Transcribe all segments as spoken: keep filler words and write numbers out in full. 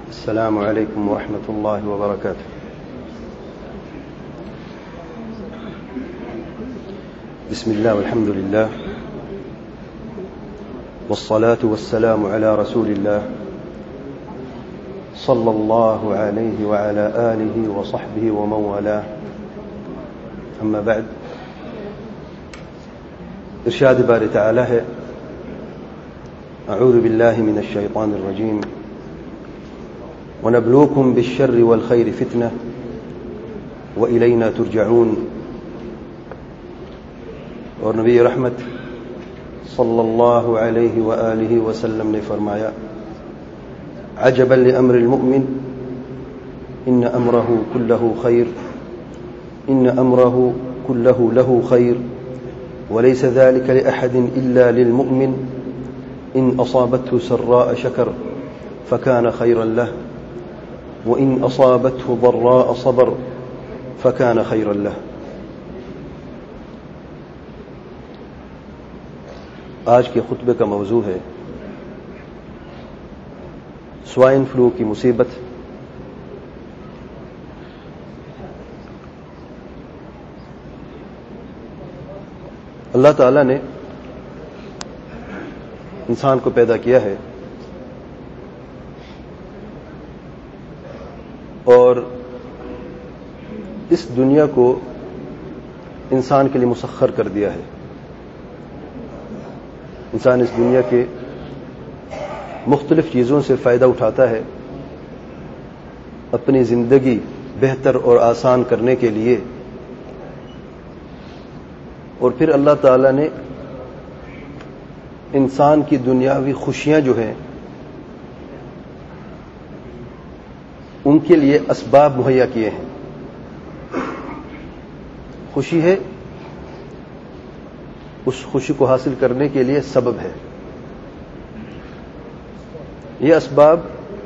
السلام عليكم ورحمة الله وبركاته. بسم الله والحمد لله والصلاة والسلام على رسول الله صلى الله عليه وعلى آله وصحبه ومن والاه. أما بعد، ارشاد باري تعالى ہے: أعوذ بالله من الشيطان الرجيم ونبلوكم بالشر والخير فتنة وإلينا ترجعون. اور نبی رحمت صلی اللہ علیہ وآلہ وسلم نے فرمایا: عجبا لأمر المؤمن إن أمره كله خير إن أمره كله له خير وليس ذلك لأحد إلا للمؤمن إن أصابته سراء شكر فكان خيرا له وإن أصابته ضراء صبر فكان خيرا له. آج کے خطبے کا موضوع ہے سوائن فلو کی مصیبت. اللہ تعالی نے انسان کو پیدا کیا ہے اور اس دنیا کو انسان کے لیے مسخر کر دیا ہے. انسان اس دنیا کے مختلف چیزوں سے فائدہ اٹھاتا ہے اپنی زندگی بہتر اور آسان کرنے کے لیے، اور پھر اللہ تعالی نے انسان کی دنیاوی خوشیاں جو ہیں ان کے لیے اسباب مہیا کیے ہیں. خوشی ہے، اس خوشی کو حاصل کرنے کے لیے سبب ہے. یہ اسباب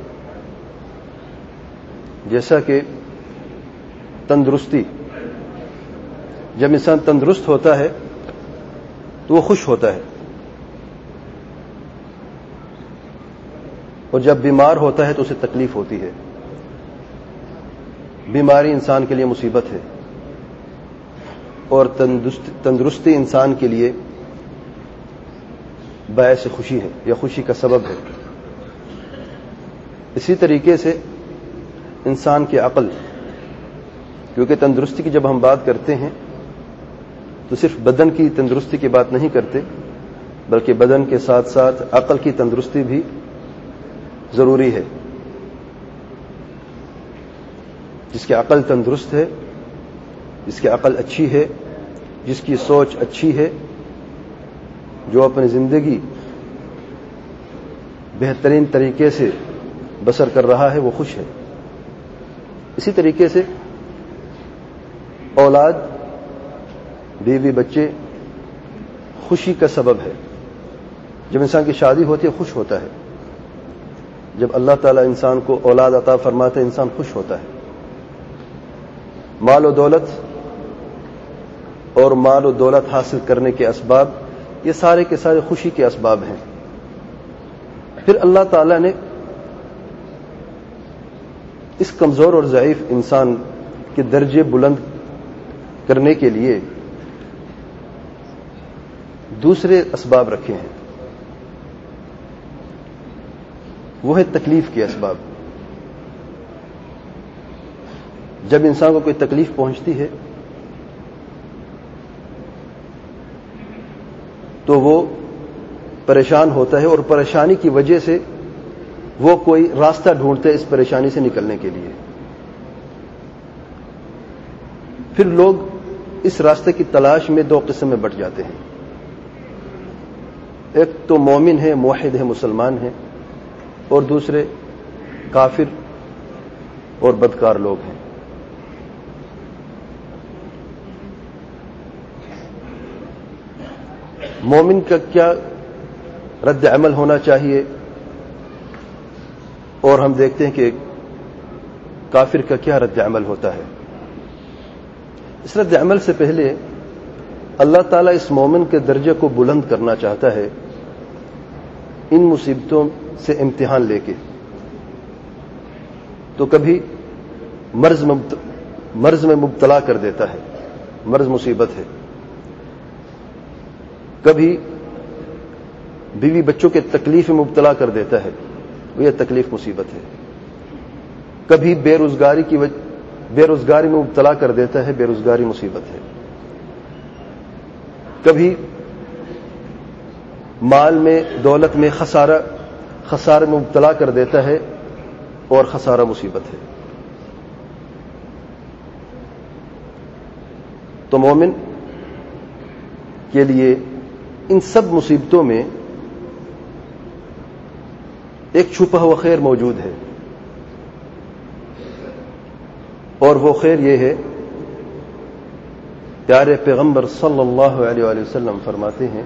جیسا کہ تندرستی، جب انسان تندرست ہوتا ہے تو وہ خوش ہوتا ہے، اور جب بیمار ہوتا ہے تو اسے تکلیف ہوتی ہے. بیماری انسان کے لیے مصیبت ہے اور تندرستی انسان کے لیے باعث خوشی ہے یا خوشی کا سبب ہے. اسی طریقے سے انسان کی عقل، کیونکہ تندرستی کی جب ہم بات کرتے ہیں تو صرف بدن کی تندرستی کی بات نہیں کرتے، بلکہ بدن کے ساتھ ساتھ عقل کی تندرستی بھی ضروری ہے. جس کی عقل تندرست ہے، جس کی عقل اچھی ہے، جس کی سوچ اچھی ہے، جو اپنی زندگی بہترین طریقے سے بسر کر رہا ہے، وہ خوش ہے. اسی طریقے سے اولاد، بیوی، بچے خوشی کا سبب ہے. جب انسان کی شادی ہوتی ہے خوش ہوتا ہے. جب اللہ تعالیٰ انسان کو اولاد عطا فرماتا ہے انسان خوش ہوتا ہے. مال و دولت اور مال و دولت حاصل کرنے کے اسباب یہ سارے کے سارے خوشی کے اسباب ہیں. پھر اللہ تعالیٰ نے اس کمزور اور ضعیف انسان کے درجے بلند کرنے کے لیے دوسرے اسباب رکھے ہیں. وہ ہے تکلیف کے اسباب. جب انسان کو کوئی تکلیف پہنچتی ہے تو وہ پریشان ہوتا ہے، اور پریشانی کی وجہ سے وہ کوئی راستہ ڈھونڈتا ہے اس پریشانی سے نکلنے کے لیے. پھر لوگ اس راستے کی تلاش میں دو قسم میں بٹ جاتے ہیں. ایک تو مومن ہے، موحد ہے، مسلمان ہے، اور دوسرے کافر اور بدکار لوگ ہیں. مومن کا کیا رد عمل ہونا چاہیے، اور ہم دیکھتے ہیں کہ کافر کا کیا رد عمل ہوتا ہے. اس رد عمل سے پہلے اللہ تعالیٰ اس مومن کے درجے کو بلند کرنا چاہتا ہے ان مصیبتوں سے امتحان لے کے. تو کبھی مرض مرض میں مبتلا کر دیتا ہے، مرض مصیبت ہے، کبھی بیوی بچوں کے تکلیف میں مبتلا کر دیتا ہے، یہ تکلیف مصیبت ہے، کبھی بے روزگاری کی وجہ بے روزگاری میں مبتلا کر دیتا ہے، بے روزگاری مصیبت ہے، کبھی مال میں دولت میں خسارہ خسارے میں مبتلا کر دیتا ہے اور خسارہ مصیبت ہے۔ تو مومن کے لیے ان سب مصیبتوں میں ایک چھپا ہوا خیر موجود ہے، اور وہ خیر یہ ہے، پیارے پیغمبر صلی اللہ علیہ وآلہ وسلم فرماتے ہیں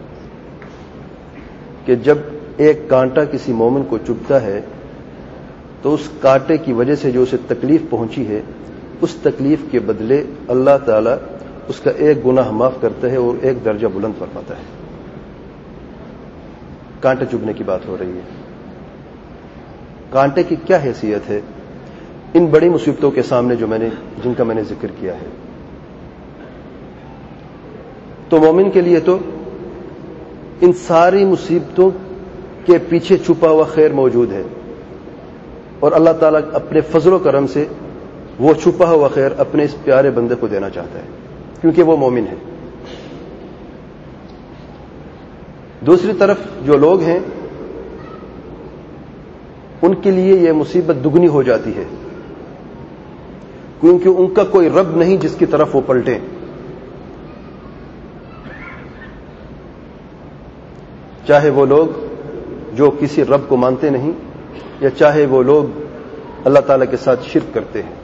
کہ جب ایک کانٹا کسی مومن کو چبھتا ہے تو اس کانٹے کی وجہ سے جو اسے تکلیف پہنچی ہے، اس تکلیف کے بدلے اللہ تعالی اس کا ایک گناہ معاف کرتا ہے اور ایک درجہ بلند فرماتا ہے۔ کانٹے چبھنے کی بات ہو رہی ہے، کانٹے کی کیا حیثیت ہے ان بڑی مصیبتوں کے سامنے جو میں نے جن کا میں نے ذکر کیا ہے؟ تو مومن کے لیے تو ان ساری مصیبتوں کے پیچھے چھپا ہوا خیر موجود ہے، اور اللہ تعالیٰ اپنے فضل و کرم سے وہ چھپا ہوا خیر اپنے اس پیارے بندے کو دینا چاہتا ہے، کیونکہ وہ مومن ہے۔ دوسری طرف جو لوگ ہیں ان کے لیے یہ مصیبت دگنی ہو جاتی ہے، کیونکہ ان کا کوئی رب نہیں جس کی طرف وہ پلٹیں۔ چاہے وہ لوگ جو کسی رب کو مانتے نہیں، یا چاہے وہ لوگ اللہ تعالی کے ساتھ شرک کرتے ہیں،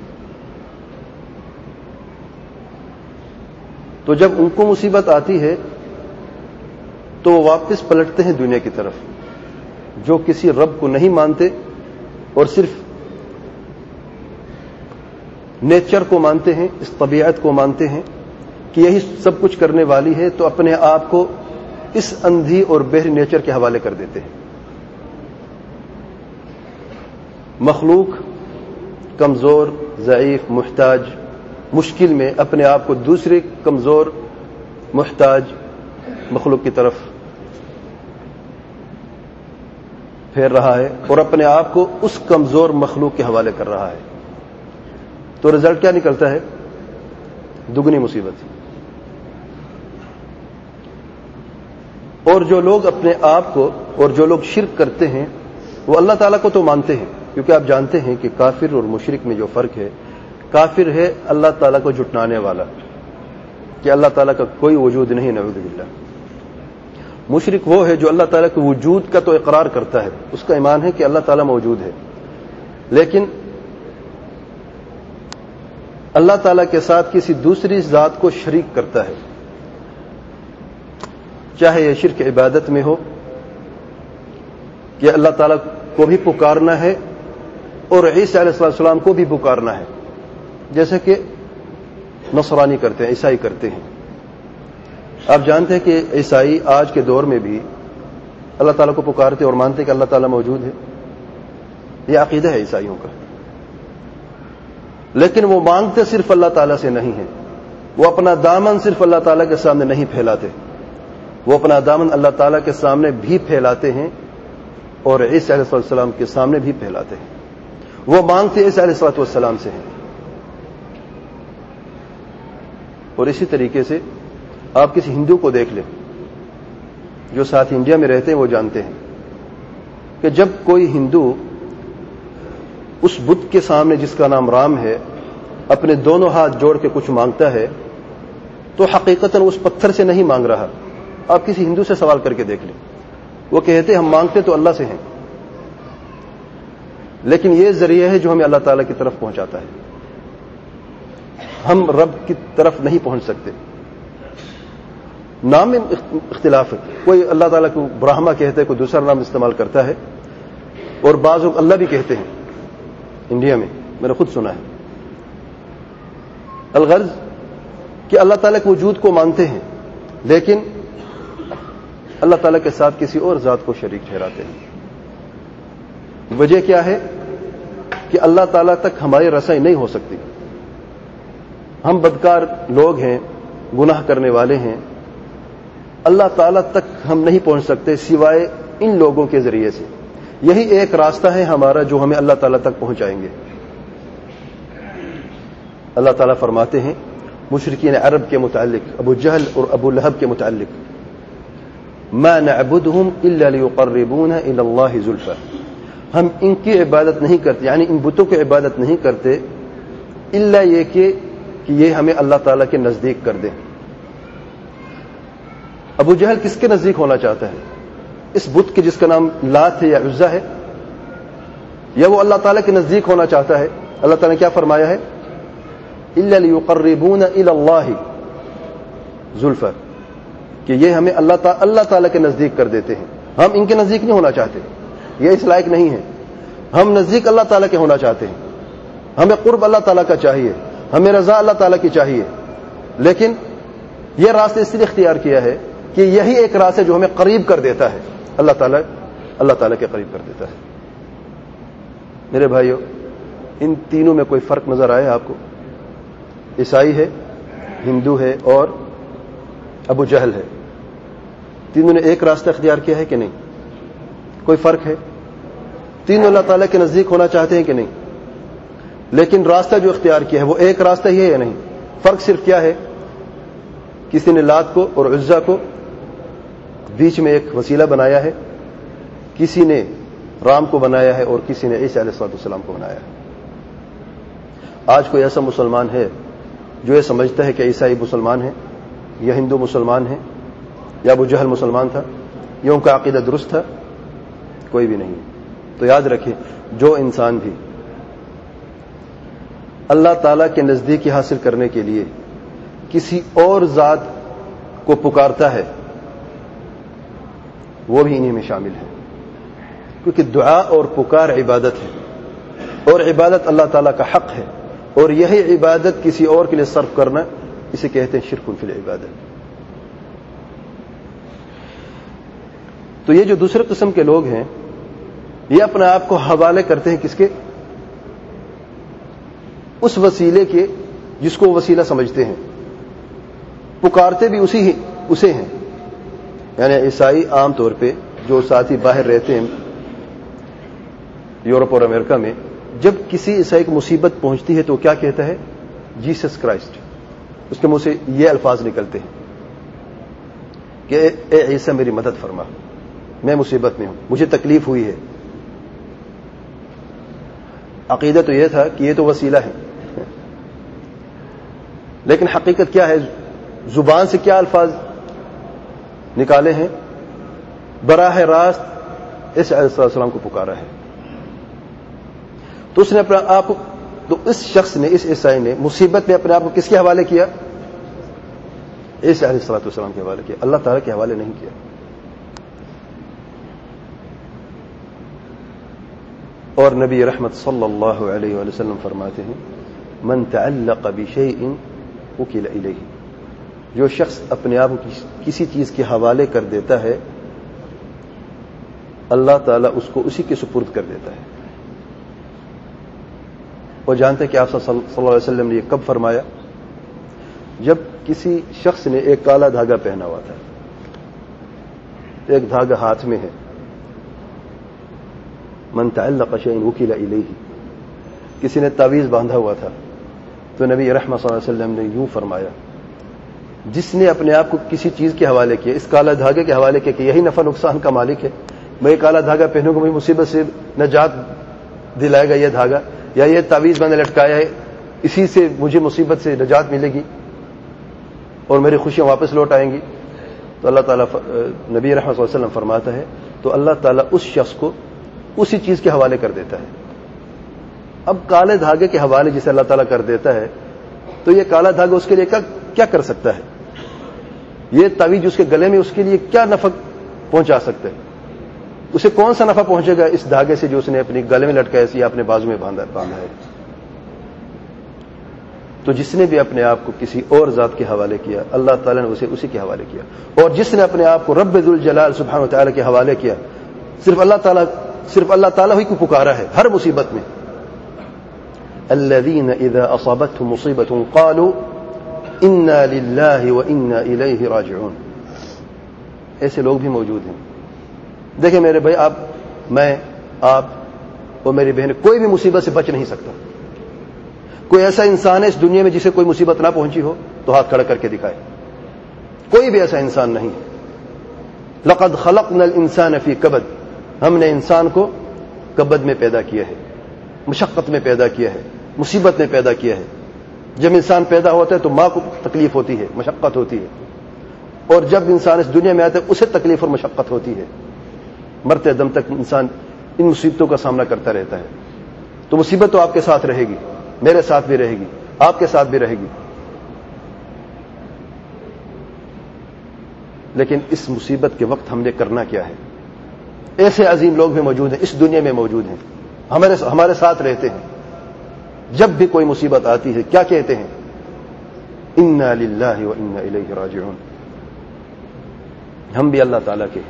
تو جب ان کو مصیبت آتی ہے تو وہ واپس پلٹتے ہیں دنیا کی طرف۔ جو کسی رب کو نہیں مانتے اور صرف نیچر کو مانتے ہیں، اس طبیعت کو مانتے ہیں کہ یہی سب کچھ کرنے والی ہے، تو اپنے آپ کو اس اندھی اور بہر نیچر کے حوالے کر دیتے ہیں۔ مخلوق کمزور، ضعیف، محتاج، مشکل میں اپنے آپ کو دوسرے کمزور، محتاج مخلوق کی طرف پھیر رہا ہے اور اپنے آپ کو اس کمزور مخلوق کے حوالے کر رہا ہے، تو رزلٹ کیا نکلتا ہے؟ دگنی مصیبت۔ اور جو لوگ اپنے آپ کو اور جو لوگ شرک کرتے ہیں وہ اللہ تعالیٰ کو تو مانتے ہیں، کیونکہ آپ جانتے ہیں کہ کافر اور مشرک میں جو فرق ہے، کافر ہے اللہ تعالیٰ کو جھٹلانے والا کہ اللہ تعالیٰ کا کوئی وجود نہیں، نعوذ باللہ۔ مشرک وہ ہے جو اللہ تعالیٰ کے وجود کا تو اقرار کرتا ہے، اس کا ایمان ہے کہ اللہ تعالیٰ موجود ہے، لیکن اللہ تعالیٰ کے ساتھ کسی دوسری ذات کو شریک کرتا ہے، چاہے یہ شرک عبادت میں ہو کہ اللہ تعالیٰ کو بھی پکارنا ہے اور عیسیٰ علیہ السلام کو بھی پکارنا ہے، جیسے کہ نصرانی کرتے ہیں، عیسائی کرتے ہیں۔ آپ جانتے ہیں کہ عیسائی آج کے دور میں بھی اللہ تعالیٰ کو پکارتے اور مانتے کہ اللہ تعالیٰ موجود ہے، یہ عقیدہ ہے عیسائیوں کا، لیکن وہ مانگتے صرف اللہ تعالیٰ سے نہیں ہے، وہ اپنا دامن صرف اللہ تعالیٰ کے سامنے نہیں پھیلاتے، وہ اپنا دامن اللہ تعالیٰ کے سامنے بھی پھیلاتے ہیں اور عیسیٰ علیہ السلام کے سامنے بھی پھیلاتے ہیں۔ وہ مانگتے عیسیٰ علیہ السلام سے ہیں۔ اور اسی طریقے سے آپ کسی ہندو کو دیکھ لیں، جو ساتھ انڈیا میں رہتے ہیں وہ جانتے ہیں کہ جب کوئی ہندو اس بت کے سامنے جس کا نام رام ہے اپنے دونوں ہاتھ جوڑ کے کچھ مانگتا ہے تو حقیقتاً اس پتھر سے نہیں مانگ رہا۔ آپ کسی ہندو سے سوال کر کے دیکھ لیں، وہ کہتے ہم مانگتے تو اللہ سے ہیں، لیکن یہ ذریعہ ہے جو ہمیں اللہ تعالیٰ کی طرف پہنچاتا ہے، ہم رب کی طرف نہیں پہنچ سکتے۔ نام میں اختلاف ہے، کوئی اللہ تعالیٰ کو برہما کہتا ہے، کوئی دوسرا نام استعمال کرتا ہے، اور بعض لوگ اللہ بھی کہتے ہیں انڈیا میں، میں نے خود سنا ہے۔ الغرض کہ اللہ تعالیٰ کے وجود کو مانتے ہیں لیکن اللہ تعالیٰ کے ساتھ کسی اور ذات کو شریک ٹھہراتے ہیں۔ وجہ کیا ہے کہ اللہ تعالیٰ تک ہماری رسائی نہیں ہو سکتی. ہم بدکار لوگ ہیں, گناہ کرنے والے ہیں, اللہ تعالیٰ تک ہم نہیں پہنچ سکتے سوائے ان لوگوں کے ذریعے سے. یہی ایک راستہ ہے ہمارا جو ہمیں اللہ تعالیٰ تک پہنچائیں گے. اللہ تعالیٰ فرماتے ہیں مشرکین عرب کے متعلق, ابو جہل اور ابو لہب کے متعلق, ما نعبدهم الا ليقربونا الى الله زلفى, ہم ان کی عبادت نہیں کرتے, یعنی ان بتوں کی عبادت نہیں کرتے الا یہ کہ کہ یہ ہمیں اللہ تعالیٰ کے نزدیک کر دیں. ابو جہل کس کے نزدیک ہونا چاہتا ہے؟ اس بت کے جس کا نام لات ہے یا عزا ہے, یا وہ اللہ تعالیٰ کے نزدیک ہونا چاہتا ہے؟ اللہ تعالیٰ نے کیا فرمایا ہے؟ الا لیقربونا الی اللہ زلفى, کہ یہ ہمیں اللہ تعالیٰ اللہ تعالیٰ کے نزدیک کر دیتے ہیں. ہم ان کے نزدیک نہیں ہونا چاہتے, یہ اس لائق نہیں ہے. ہم نزدیک اللہ تعالیٰ کے ہونا چاہتے ہیں. ہمیں قرب اللہ تعالیٰ کا چاہیے, ہمیں رضا اللہ تعالیٰ کی چاہیے. لیکن یہ راستہ اس لیے اختیار کیا ہے کہ یہی ایک راستہ جو ہمیں قریب کر دیتا ہے, اللہ تعالیٰ اللہ تعالیٰ کے قریب کر دیتا ہے. میرے بھائیو, ان تینوں میں کوئی فرق نظر آئے آپ کو؟ عیسائی ہے, ہندو ہے اور ابو جہل ہے, تینوں نے ایک راستہ اختیار کیا ہے کہ نہیں؟ کوئی فرق ہے؟ تینوں اللہ تعالیٰ کے نزدیک ہونا چاہتے ہیں کہ نہیں؟ لیکن راستہ جو اختیار کیا ہے وہ ایک راستہ ہی ہے یا نہیں؟ فرق صرف کیا ہے؟ کسی نے لات کو اور عزا کو بیچ میں ایک وسیلہ بنایا ہے, کسی نے رام کو بنایا ہے اور کسی نے عیسیٰ علیہ السلام کو بنایا ہے. آج کوئی ایسا مسلمان ہے جو یہ سمجھتا ہے کہ عیسائی مسلمان ہے یا ہندو مسلمان ہے یا ابو جہل مسلمان تھا, یا ان کا عقیدہ درست تھا؟ کوئی بھی نہیں. تو یاد رکھیں, جو انسان بھی اللہ تعالیٰ کے نزدیکی حاصل کرنے کے لیے کسی اور ذات کو پکارتا ہے وہ بھی انہی میں شامل ہے, کیونکہ دعا اور پکار عبادت ہے اور عبادت اللہ تعالیٰ کا حق ہے, اور یہی عبادت کسی اور کے لیے صرف کرنا اسے کہتے ہیں شرک فی العبادت. تو یہ جو دوسرے قسم کے لوگ ہیں یہ اپنے آپ کو حوالے کرتے ہیں کس کے؟ اس وسیلے کے جس کو وسیلہ سمجھتے ہیں, پکارتے بھی اسی ہی اسے ہیں. یعنی عیسائی عام طور پہ جو ساتھی باہر رہتے ہیں یورپ اور امریکہ میں, جب کسی عیسائی کو مصیبت پہنچتی ہے تو کیا کہتا ہے؟ Jesus Christ. اس کے منہ سے یہ الفاظ نکلتے ہیں کہ اے عیسیٰ میری مدد فرما, میں مصیبت میں ہوں, مجھے تکلیف ہوئی ہے. عقیدہ تو یہ تھا کہ یہ تو وسیلہ ہے, لیکن حقیقت کیا ہے؟ زبان سے کیا الفاظ نکالے ہیں؟ براہ راست اس علیہ السلام کو پکارا ہے. تو اس نے اپنا آپ تو اس شخص نے, اس عیسائی نے مصیبت میں اپنے آپ کو کس کے حوالے کیا؟ عیسیٰ علیہ السلام کے حوالے کیا, اللہ تعالیٰ کے حوالے نہیں کیا. اور نبی رحمت صلی اللہ علیہ وآلہ وسلم فرماتے ہیں من تعلق بشیء وکل الیہ, جو شخص اپنے آپ کو کسی چیز کے حوالے کر دیتا ہے اللہ تعالیٰ اس کو اسی کے سپرد کر دیتا ہے. اور جانتے ہیں کہ آپ صلی اللہ علیہ وسلم نے یہ کب فرمایا؟ جب کسی شخص نے ایک کالا دھاگا پہنا ہوا تھا, ایک دھاگا ہاتھ میں ہے, من تعلق شیء وکل الیہ, کسی نے تعویذ باندھا ہوا تھا, تو نبی رحمت صلی اللہ علیہ وسلم نے یوں فرمایا جس نے اپنے آپ کو کسی چیز کے حوالے کیا, اس کالا دھاگے کے حوالے کیا کہ یہی نفع نقصان کا مالک ہے, میں یہ کالا دھاگا پہنوں گا, مجھے مصیبت سے نجات دلائے گا یہ دھاگا, یا یہ تعویذ میں نے لٹکایا ہے اسی سے مجھے مصیبت سے نجات ملے گی اور میری خوشیاں واپس لوٹ آئیں گی. تو اللہ تعالیٰ نبی رحمت صلی اللہ علیہ وسلم فرماتا ہے تو اللہ تعالیٰ اس شخص کو اسی چیز کے حوالے کر دیتا ہے. اب کالے دھاگے کے حوالے جسے اللہ تعالیٰ کر دیتا ہے تو یہ کالا دھاگا اس کے لیے کیا کر سکتا ہے؟ یہ تعویذ اس کے گلے میں اس کے لیے کیا نفع پہنچا سکتا ہے؟ اسے کون سا نفع پہنچے گا اس دھاگے سے جو اس نے اپنی گلے میں لٹکایا یا اپنے بازو میں باندھا باندھا ہے؟ تو جس نے بھی اپنے آپ کو کسی اور ذات کے حوالے کیا اللہ تعالیٰ نے اسے اسی کے حوالے کیا, اور جس نے اپنے آپ کو رب ذوالجلال سبحانہ و تعالیٰ کے حوالے کیا, صرف اللہ تعالیٰ صرف اللہ تعالیٰ ہی کو پکارا ہے ہر مصیبت میں, الذين اذا اصابتهم مصيبة قالوا انا لله وانا الیہ راجعون. ایسے لوگ بھی موجود ہیں. دیکھیں میرے بھائی، آپ، میں، آپ اور میری بہن، کوئی بھی مصیبت سے بچ نہیں سکتا. کوئی ایسا انسان ہے اس دنیا میں جسے کوئی مصیبت نہ پہنچی ہو تو ہاتھ کھڑا کر کے دکھائے. کوئی بھی ایسا انسان نہیں. لقد خلقنا الانسان فی کبد، ہم نے انسان کو کبد میں پیدا کیا ہے، مشقت میں پیدا کیا ہے، مصیبت میں پیدا کیا ہے. جب انسان پیدا ہوتا ہے تو ماں کو تکلیف ہوتی ہے، مشقت ہوتی ہے، اور جب انسان اس دنیا میں آتا ہے اسے تکلیف اور مشقت ہوتی ہے. مرتے دم تک انسان ان مصیبتوں کا سامنا کرتا رہتا ہے. تو مصیبت تو آپ کے ساتھ رہے گی، میرے ساتھ بھی رہے گی، آپ کے ساتھ بھی رہے گی. لیکن اس مصیبت کے وقت ہم نے کرنا کیا ہے؟ ایسے عظیم لوگ بھی موجود ہیں، اس دنیا میں موجود ہیں، ہمارے ہمارے ساتھ رہتے ہیں. جب بھی کوئی مصیبت آتی ہے کیا کہتے ہیں؟ انا للہ و انا الیہ راجعون. ہم بھی اللہ تعالیٰ کے ہیں.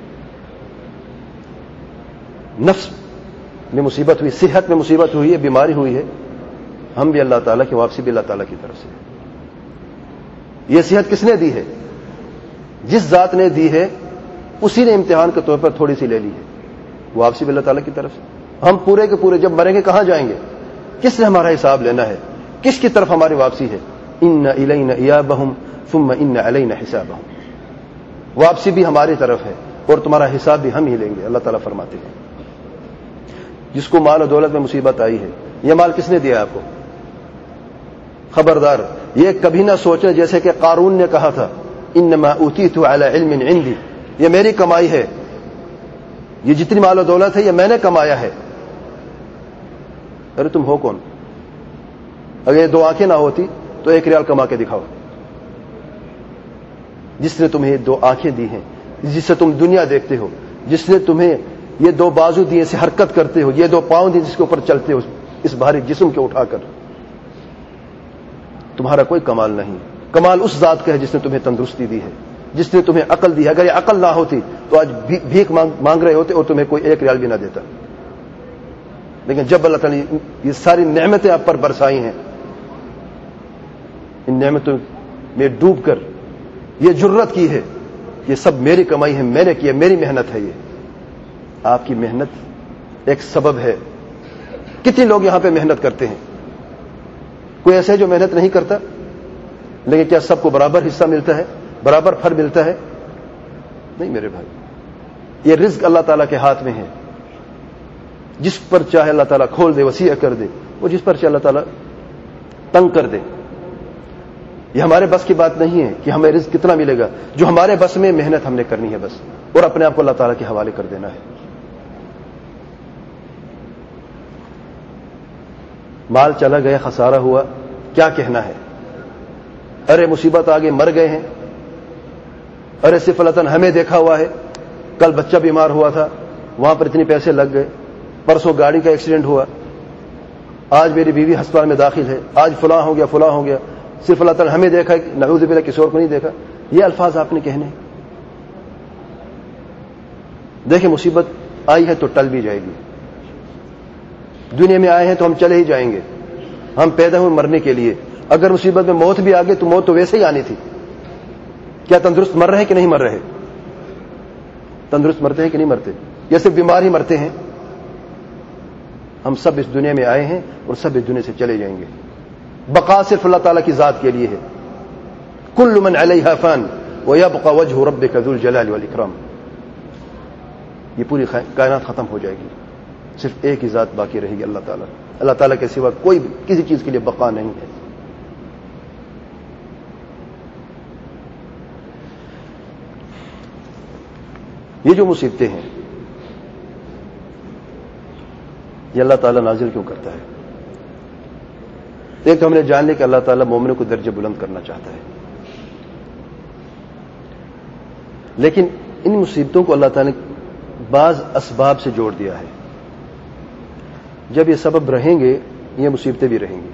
نفس میں مصیبت ہوئی، صحت میں مصیبت ہوئی ہے، بیماری ہوئی ہے، ہم بھی اللہ تعالیٰ کی، واپسی بھی اللہ تعالیٰ کی طرف سے. یہ صحت کس نے دی ہے؟ جس ذات نے دی ہے اسی نے امتحان کے طور پر تھوڑی سی لے لی ہے. واپسی بھی اللہ تعالیٰ کی طرف سے. ہم پورے کے پورے جب مریں گے کہاں جائیں گے؟ کس نے ہمارا حساب لینا ہے؟ کس کی طرف ہماری واپسی ہے؟ ان الینا ایابہم ثم ان علینا حسابہم. واپسی بھی ہماری طرف ہے اور تمہارا حساب بھی ہم ہی لیں گے. اللہ تعالیٰ فرماتے ہیں جس کو مال و دولت میں مصیبت آئی ہے، یہ مال کس نے دیا آپ کو؟ خبردار، یہ کبھی نہ سوچیں جیسے کہ قارون نے کہا تھا انما اوتیت علی علم عندی، یہ میری کمائی ہے، یہ جتنی مال و دولت ہے یہ میں نے کمایا ہے. ارے تم ہو کون؟ اگر یہ دو آنکھیں نہ ہوتی تو ایک ریال کما کے دکھاؤ. جس نے تمہیں دو آنکھیں دی ہیں، جس سے تم دنیا دیکھتے ہو، جس نے تمہیں یہ دو بازو دیے سے حرکت کرتے ہو، یہ دو پاؤں دیے جس کے اوپر چلتے ہو اس بھاری جسم کے اٹھا کر، تمہارا کوئی کمال نہیں. کمال اس ذات کا ہے جس نے تمہیں تندرستی دی ہے، جس نے تمہیں عقل دی ہے. اگر یہ عقل نہ ہوتی تو آج بھیک مانگ رہے ہوتے اور تمہیں کوئی ایک ریال بھی نہ دیتا. لیکن جب اللہ تعالیٰ نے یہ ساری نعمتیں آپ پر برسائی ہیں، ان نعمتوں میں ڈوب کر یہ جرت کی ہے، یہ سب میری کمائی ہے، میں نے کی ہے، میری محنت ہے. یہ آپ کی محنت ایک سبب ہے. کتنے لوگ یہاں پہ محنت کرتے ہیں؟ کوئی ایسا ہے جو محنت نہیں کرتا؟ لیکن کیا سب کو برابر حصہ ملتا ہے، برابر پھل ملتا ہے؟ نہیں میرے بھائی. یہ رزق اللہ تعالیٰ کے ہاتھ میں ہے. جس پر چاہے اللہ تعالیٰ کھول دے، وسیع کر دے، وہ جس پر چاہے اللہ تعالیٰ تنگ کر دے. یہ ہمارے بس کی بات نہیں ہے کہ ہمیں رزق کتنا ملے گا. جو ہمارے بس میں محنت ہم نے کرنی ہے بس، اور اپنے آپ کو اللہ تعالیٰ کے حوالے کر دینا ہے. مال چلا گیا، خسارہ ہوا، کیا کہنا ہے؟ ارے مصیبت آ گئی، مر گئے ہیں. ارے صفلتاً ہمیں دیکھا ہوا ہے، کل بچہ بیمار ہوا تھا، وہاں پر اتنے پیسے لگ گئے، پرسوں گاڑی کا ایکسیڈنٹ ہوا، آج میری بیوی ہسپتال میں داخل ہے، آج فلاں ہو گیا فلاں ہو گیا. صفلتاً ہمیں دیکھا، نعوذ باللہ کسی اور کو نہیں دیکھا. یہ الفاظ آپ نے کہنے. دیکھیں مصیبت آئی ہے تو ٹل بھی جائے گی. دنیا میں آئے ہیں تو ہم چلے ہی جائیں گے. ہم پیدا ہوئے مرنے کے لیے. اگر مصیبت میں موت بھی آ گئی تو موت تو ویسے ہی آنی تھی. کیا تندرست مر رہے کہ نہیں مر رہے؟ تندرست مرتے ہیں کہ نہیں مرتے؟ یا صرف بیمار ہی مرتے ہیں؟ ہم سب اس دنیا میں آئے ہیں اور سب اس دنیا سے چلے جائیں گے. بقا صرف اللہ تعالیٰ کی ذات کے لیے ہے. کل من علیہا فان ویبقى وجہ ربک ذو الجلال والاکرام. یہ پوری کائنات ختم ہو جائے گی، صرف ایک ہی ذات باقی رہے گی، اللہ تعالیٰ. اللہ تعالیٰ کے سوا کوئی کسی چیز کے لیے بقا نہیں ہے. یہ جو مصیبتیں ہیں یہ اللہ تعالیٰ نازل کیوں کرتا ہے؟ ایک ہم نے جان لیا کہ اللہ تعالیٰ مومنوں کو درجہ بلند کرنا چاہتا ہے. لیکن ان مصیبتوں کو اللہ تعالیٰ نے بعض اسباب سے جوڑ دیا ہے. جب یہ سبب رہیں گے یہ مصیبتیں بھی رہیں گی.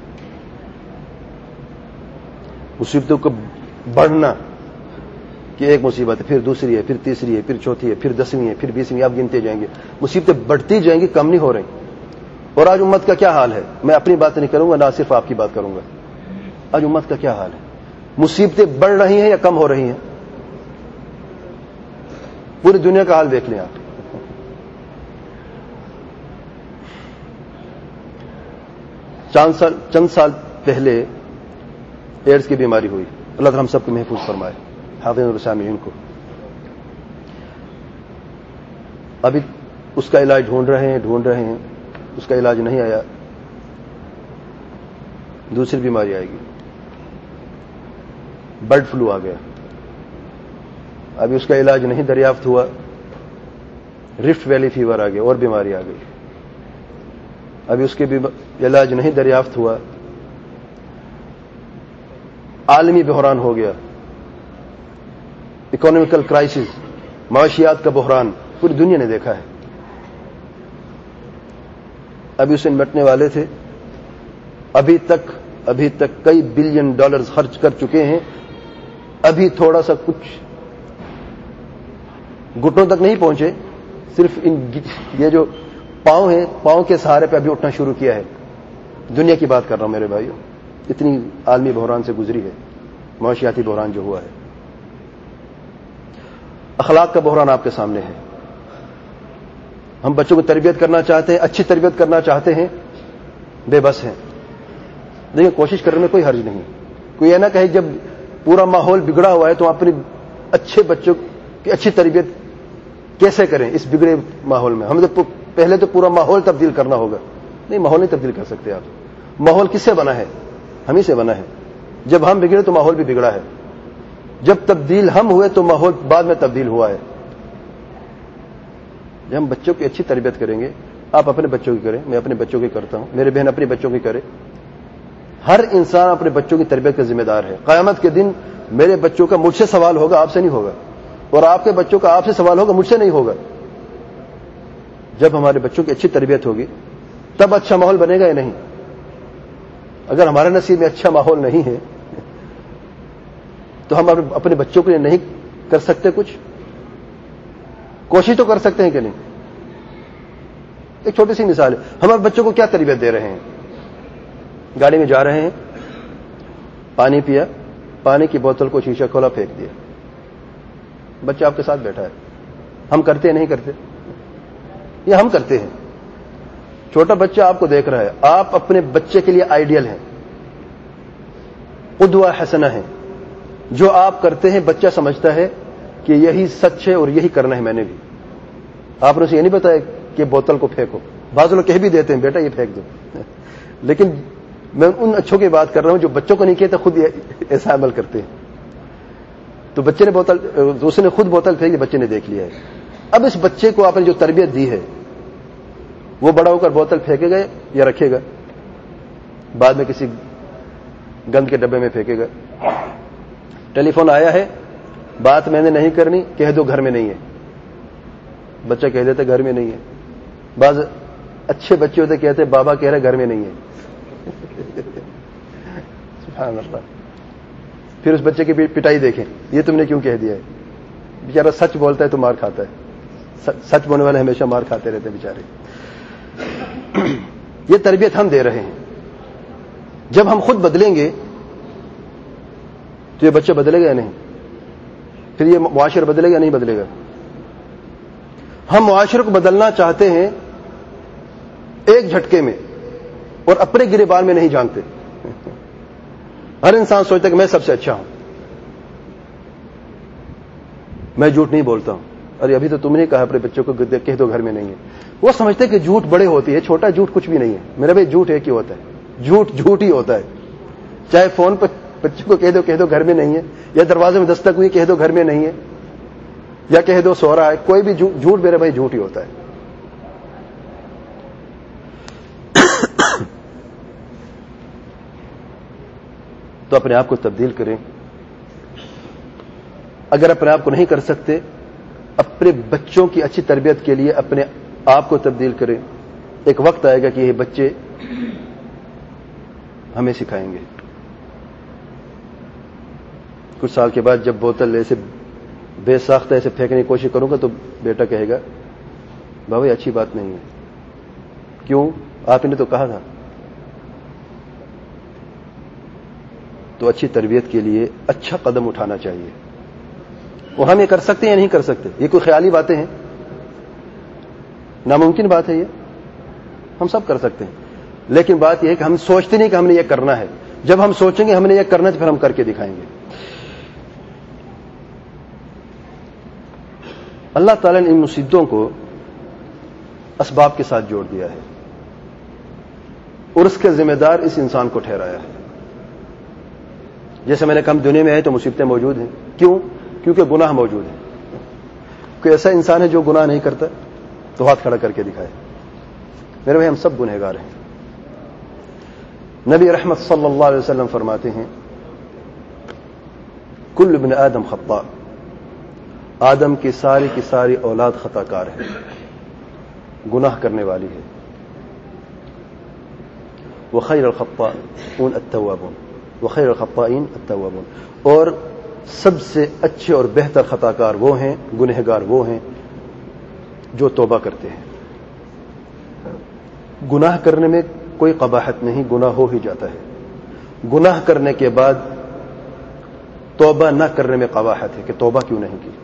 مصیبتوں کو بڑھنا کہ ایک مصیبت ہے، پھر دوسری ہے، پھر تیسری ہے، پھر چوتھی ہے، پھر دسویں ہے، پھر بیسویں، آپ گنتے جائیں گے. مصیبتیں بڑھتی جائیں گی، کم نہیں ہو رہی. اور آج امت کا کیا حال ہے؟ میں اپنی بات نہیں کروں گا، نہ صرف آپ کی بات کروں گا. آج امت کا کیا حال ہے؟ مصیبتیں بڑھ رہی ہیں یا کم ہو رہی ہیں؟ پوری دنیا کا حال دیکھ لیں آپ. چند سال چند سال پہلے ایڈز کی بیماری ہوئی. اللہ تعالیٰ ہم سب کو محفوظ فرمائے، حاضرین اور سامعین کو. ابھی اس کا علاج ڈھونڈ رہے ہیں ڈھونڈ رہے ہیں اس کا علاج نہیں آیا. دوسری بیماری آئے گی. برڈ فلو آ گیا، ابھی اس کا علاج نہیں دریافت ہوا. رفٹ ویلی فیور آ گیا اور بیماری آ گئی، ابھی اس کے بھی علاج نہیں دریافت ہوا. عالمی بحران ہو گیا، اکنامیکل کرائسس، معاشیات کا بحران پوری دنیا نے دیکھا ہے. ابھی اسے نمٹنے والے تھے، ابھی تک ابھی تک کئی بلین ڈالرز خرچ کر چکے ہیں. ابھی تھوڑا سا کچھ گھٹنوں تک نہیں پہنچے، صرف ان یہ جو پاؤں ہیں پاؤں کے سہارے پہ ابھی اٹھنا شروع کیا ہے. دنیا کی بات کر رہا ہوں میرے بھائیوں، اتنی عالمی بحران سے گزری ہے، معاشیاتی بحران جو ہوا ہے. اخلاق کا بحران آپ کے سامنے ہے. ہم بچوں کو تربیت کرنا چاہتے ہیں، اچھی تربیت کرنا چاہتے ہیں، بے بس ہیں. دیکھیں کوشش کرنے میں کوئی حرج نہیں. کوئی یہ نہ کہے جب پورا ماحول بگڑا ہوا ہے تو اپنے اچھے بچوں کی اچھی تربیت کیسے کریں اس بگڑے ماحول میں. ہمیں تو پہلے تو پورا ماحول تبدیل کرنا ہوگا. نہیں، ماحول نہیں تبدیل کر سکتے آپ. ماحول کس سے بنا ہے؟ ہم ہی سے بنا ہے. جب ہم بگڑے تو ماحول بھی بگڑا ہے. جب تبدیل ہم ہوئے تو ماحول بعد میں تبدیل ہوا ہے. جب ہم بچوں کی اچھی تربیت کریں گے، آپ اپنے بچوں کی کریں، میں اپنے بچوں کی کرتا ہوں، میرے بہن اپنے بچوں کی کرے. ہر انسان اپنے بچوں کی تربیت کا ذمہ دار ہے. قیامت کے دن میرے بچوں کا مجھ سے سوال ہوگا، آپ سے نہیں ہوگا، اور آپ کے بچوں کا آپ سے سوال ہوگا، مجھ سے نہیں ہوگا. جب ہمارے بچوں کی اچھی تربیت ہوگی تب اچھا ماحول بنے گا یا نہیں. اگر ہمارے نصیب میں اچھا ماحول نہیں ہے تو ہم اپنے بچوں کے لیے نہیں کر سکتے کچھ. کوشش تو کر سکتے ہیں کہ نہیں. ایک چھوٹی سی مثال ہے، ہمارے بچوں کو کیا تربیت دے رہے ہیں؟ گاڑی میں جا رہے ہیں، پانی پیا، پانی کی بوتل کو شیشہ کھولا پھینک دیا. بچہ آپ کے ساتھ بیٹھا ہے. ہم کرتے ہیں نہیں کرتے؟ یہ ہم کرتے ہیں. چھوٹا بچہ آپ کو دیکھ رہا ہے، آپ اپنے بچے کے لیے آئیڈیل ہیں، قدوہ حسنہ ہیں. جو آپ کرتے ہیں بچہ سمجھتا ہے کہ یہی سچ ہے اور یہی کرنا ہے میں نے بھی. آپ نے اسے یہ نہیں بتایا کہ بوتل کو پھینکو. بعض لوگ کہہ بھی دیتے ہیں بیٹا یہ پھینک دو، لیکن میں ان اچھوں کی بات کر رہا ہوں جو بچوں کو نہیں کہتے، خود ایسا عمل کرتے ہیں. تو بچے نے بوتل، دوسرے نے خود بوتل پھینک دی، بچے نے دیکھ لیا ہے. اب اس بچے کو آپ نے جو تربیت دی ہے وہ بڑا ہو کر بوتل پھینکے گا یا رکھے گا؟ بعد میں کسی گند کے ڈبے میں پھینکے گا. ٹیلی فون آیا ہے، بات میں نے نہیں کرنی، کہہ دو گھر میں نہیں ہے. بچہ کہہ دیتا گھر میں نہیں ہے. بعض اچھے بچے ہوتے کہتے بابا کہہ رہے گھر میں نہیں ہے. سبحان اللہ. پھر اس بچے کی پٹائی دیکھیں، یہ تم نے کیوں کہہ دیا ہے؟ بیچارہ سچ بولتا ہے تو مار کھاتا ہے. سچ بولنے والے ہمیشہ مار کھاتے رہتے ہیں بیچارے. یہ تربیت ہم دے رہے ہیں. جب ہم خود بدلیں گے تو یہ بچہ بدلے گا یا نہیں؟ پھر یہ معاشرہ بدلے گا یا نہیں بدلے گا؟ ہم معاشرے کو بدلنا چاہتے ہیں ایک جھٹکے میں اور اپنے گریبان میں نہیں جانتے. ہر انسان سوچتا ہے کہ میں سب سے اچھا ہوں، میں جھوٹ نہیں بولتا ہوں. ارے ابھی تو تم نے کہا اپنے بچوں کو کہہ دو گھر میں نہیں ہے. وہ سمجھتے کہ جھوٹ بڑے ہوتی ہے، چھوٹا جھوٹ کچھ بھی نہیں ہے. میرا بھائی جھوٹ ایک ہی ہوتا ہے، جھوٹ جھوٹ ہی ہوتا ہے. چاہے فون پر بچوں کو کہہ دو کہہ دو گھر میں نہیں ہے، یا دروازے میں دستک ہوئی کہہ دو گھر میں نہیں ہے، یا کہہ دو سو رہا ہے. کوئی بھی جھوٹ میرے بھائی جھوٹ ہی ہوتا ہے. تو اپنے آپ کو تبدیل کریں. اگر اپنے آپ کو نہیں کر سکتے، اپنے بچوں کی اچھی تربیت کے لیے اپنے آپ کو تبدیل کریں. ایک وقت آئے گا کہ یہ بچے ہمیں سکھائیں گے. کچھ سال کے بعد جب بوتل ایسے بے ساختہ ایسے پھینکنے کی کوشش کروں گا تو بیٹا کہے گا بابا یہ اچھی بات نہیں ہے. کیوں؟ آپ نے تو کہا تھا. تو اچھی تربیت کے لیے اچھا قدم اٹھانا چاہیے. وہ ہم یہ کر سکتے ہیں یا نہیں کر سکتے؟ یہ کوئی خیالی باتیں ہیں؟ ناممکن بات ہے. یہ ہم سب کر سکتے ہیں، لیکن بات یہ ہے کہ ہم سوچتے نہیں کہ ہم نے یہ کرنا ہے. جب ہم سوچیں گے ہم نے یہ کرنا ہے تو پھر ہم کر کے دکھائیں گے. اللہ تعالیٰ نے ان مصیبتوں کو اسباب کے ساتھ جوڑ دیا ہے اور اس کے ذمہ دار اس انسان کو ٹھہرایا ہے. جیسے میں نے کہا دنیا میں آئے تو مصیبتیں موجود ہیں. کیوں؟ کیونکہ گناہ موجود ہے. کوئی ایسا انسان ہے جو گناہ نہیں کرتا؟ تو ہاتھ کھڑا کر کے دکھائے. میرے بھائی ہم سب گنہگار ہیں. نبی رحمت صلی اللہ علیہ وسلم فرماتے ہیں کل ابن آدم خطاء، آدم کی ساری کی ساری اولاد خطا کار ہے، گناہ کرنے والی ہے. وخیر الخطاؤن التوابون، وخیر الخطائین التوابون، اور سب سے اچھے اور بہتر خطا کار وہ ہیں، گنہگار وہ ہیں جو توبہ کرتے ہیں. گناہ کرنے میں کوئی قباحت نہیں، گناہ ہو ہی جاتا ہے. گناہ کرنے کے بعد توبہ نہ کرنے میں قباحت ہے کہ توبہ کیوں نہیں کی.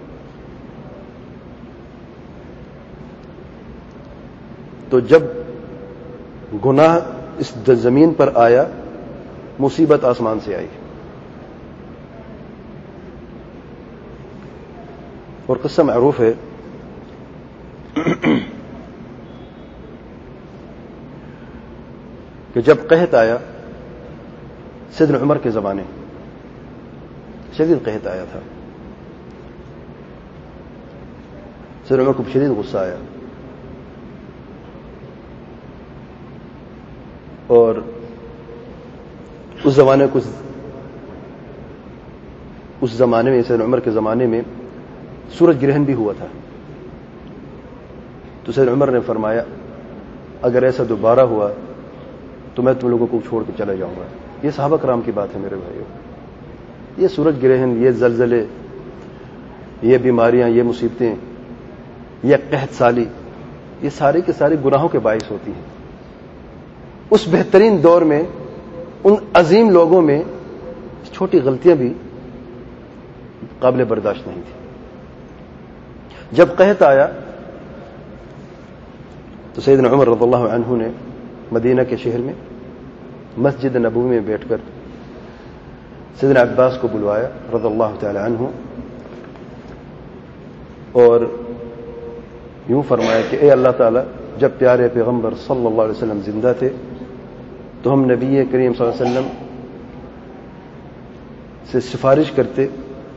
تو جب گناہ اس زمین پر آیا مصیبت آسمان سے آئی. اور قصہ معروف ہے کہ جب قحط آیا سیدنا عمر کے زمانے، شدید قحط آیا تھا. سیدنا عمر کو شدید غصہ آیا اور اس زمانے کو اس زمانے میں سیدنا عمر کے زمانے میں سورج گرہن بھی ہوا تھا. تو سیدنا عمر نے فرمایا اگر ایسا دوبارہ ہوا تو میں تم لوگوں کو چھوڑ کے چلا جاؤں گا. یہ صحابہ کرام کی بات ہے میرے بھائیوں. یہ سورج گرہن، یہ زلزلے، یہ بیماریاں، یہ مصیبتیں، یہ قحط سالی، یہ سارے کے سارے گناہوں کے باعث ہوتی ہیں. اس بہترین دور میں ان عظیم لوگوں میں چھوٹی غلطیاں بھی قابل برداشت نہیں تھی. جب قحط آیا تو سیدنا عمر رضی اللہ عنہ نے مدینہ کے شہر میں مسجد نبوی میں بیٹھ کر سیدنا عباس کو بلوایا رضی اللہ تعالی عنہ اور یوں فرمایا کہ اے اللہ تعالی، جب پیارے پیغمبر صلی اللہ علیہ وسلم زندہ تھے تو ہم نبی کریم صلی اللہ علیہ وسلم سے سفارش کرتے،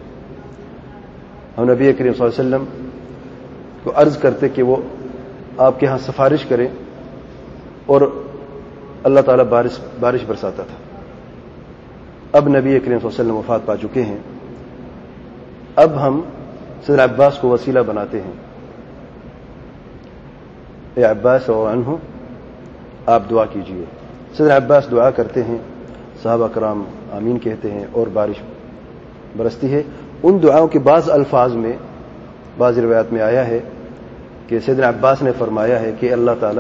ہم نبی کریم صلی اللہ علیہ وسلم کو عرض کرتے کہ وہ آپ کے ہاں سفارش کریں اور اللہ تعالیٰ بارش بارش برساتا تھا. اب نبی کریم صلی اللہ علیہ وسلم وفات پا چکے ہیں، اب ہم سیدنا عباس کو وسیلہ بناتے ہیں. اے عباس اور عنہ آپ دعا کیجئے. سیدنا عباس دعا کرتے ہیں، صحابہ کرام آمین کہتے ہیں اور بارش برستی ہے. ان دعاؤں کے بعض الفاظ میں بعض روایات میں آیا ہے کہ سیدنا عباس نے فرمایا ہے کہ اللہ تعالی،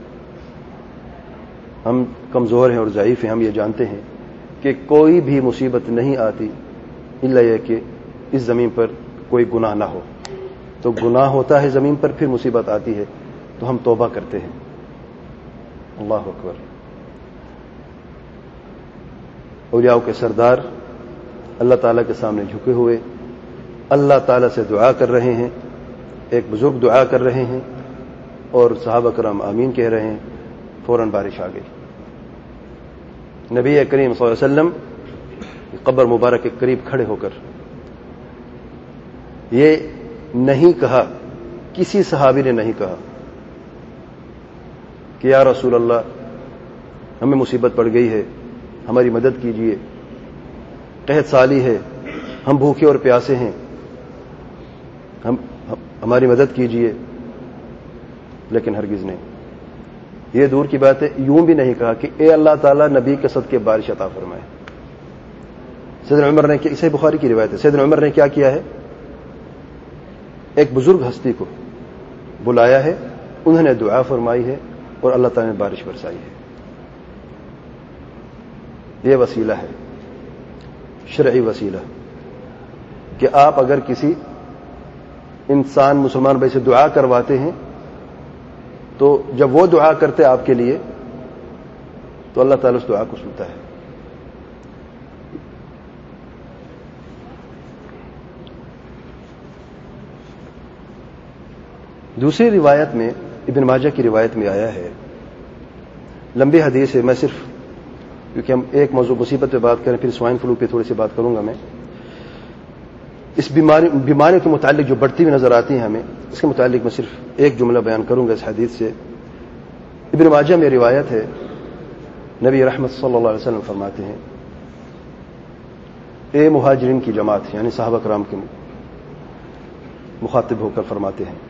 ہم کمزور ہیں اور ضعیف ہیں، ہم یہ جانتے ہیں کہ کوئی بھی مصیبت نہیں آتی الا یہ کہ اس زمین پر کوئی گناہ نہ ہو. تو گناہ ہوتا ہے زمین پر، پھر مصیبت آتی ہے تو ہم توبہ کرتے ہیں. اللہ اکبر. اولیاء کے سردار اللہ تعالیٰ کے سامنے جھکے ہوئے اللہ تعالیٰ سے دعا کر رہے ہیں. ایک بزرگ دعا کر رہے ہیں اور صحابہ کرام آمین کہہ رہے ہیں. فوراً بارش آ گئی. نبی کریم صلی اللہ علیہ وسلم قبر مبارک کے قریب کھڑے ہو کر یہ نہیں کہا، کسی صحابی نے نہیں کہا کہ یا رسول اللہ ہمیں مصیبت پڑ گئی ہے، ہماری مدد کیجیے، قحط سالی ہے، ہم بھوکے اور پیاسے ہیں، ہم ہماری مدد کیجیے. لیکن ہرگز نہیں. یہ دور کی بات ہے، یوں بھی نہیں کہا کہ اے اللہ تعالیٰ نبی کے صدقے بارش عطا فرمائے. سیدنا عمر نے کیا، اسے بخاری کی روایت ہے، سیدنا عمر نے کیا کیا ہے، ایک بزرگ ہستی کو بلایا ہے، انہوں نے دعا فرمائی ہے اور اللہ تعالیٰ نے بارش برسائی ہے. یہ وسیلہ ہے، شرعی وسیلہ، کہ آپ اگر کسی انسان مسلمان بھائی سے دعا کرواتے ہیں تو جب وہ دعا کرتے آپ کے لیے تو اللہ تعالیٰ اس دعا کو سنتا ہے. دوسری روایت میں، ابن ماجہ کی روایت میں آیا ہے، لمبی حدیث ہے، میں صرف کیونکہ ہم ایک موضوع مصیبت پہ بات کریں پھر سوائن فلو پہ تھوڑی سی بات کروں گا. میں اس بیماری بیماریوں کے متعلق جو بڑھتی ہوئی نظر آتی ہیں ہمیں، اس کے متعلق میں صرف ایک جملہ بیان کروں گا اس حدیث سے. ابن ماجہ میں روایت ہے، نبی رحمت صلی اللہ علیہ وسلم فرماتے ہیں، اے مہاجرین کی جماعت، یعنی صحابہ کرام کے مخاطب ہو کر فرماتے ہیں،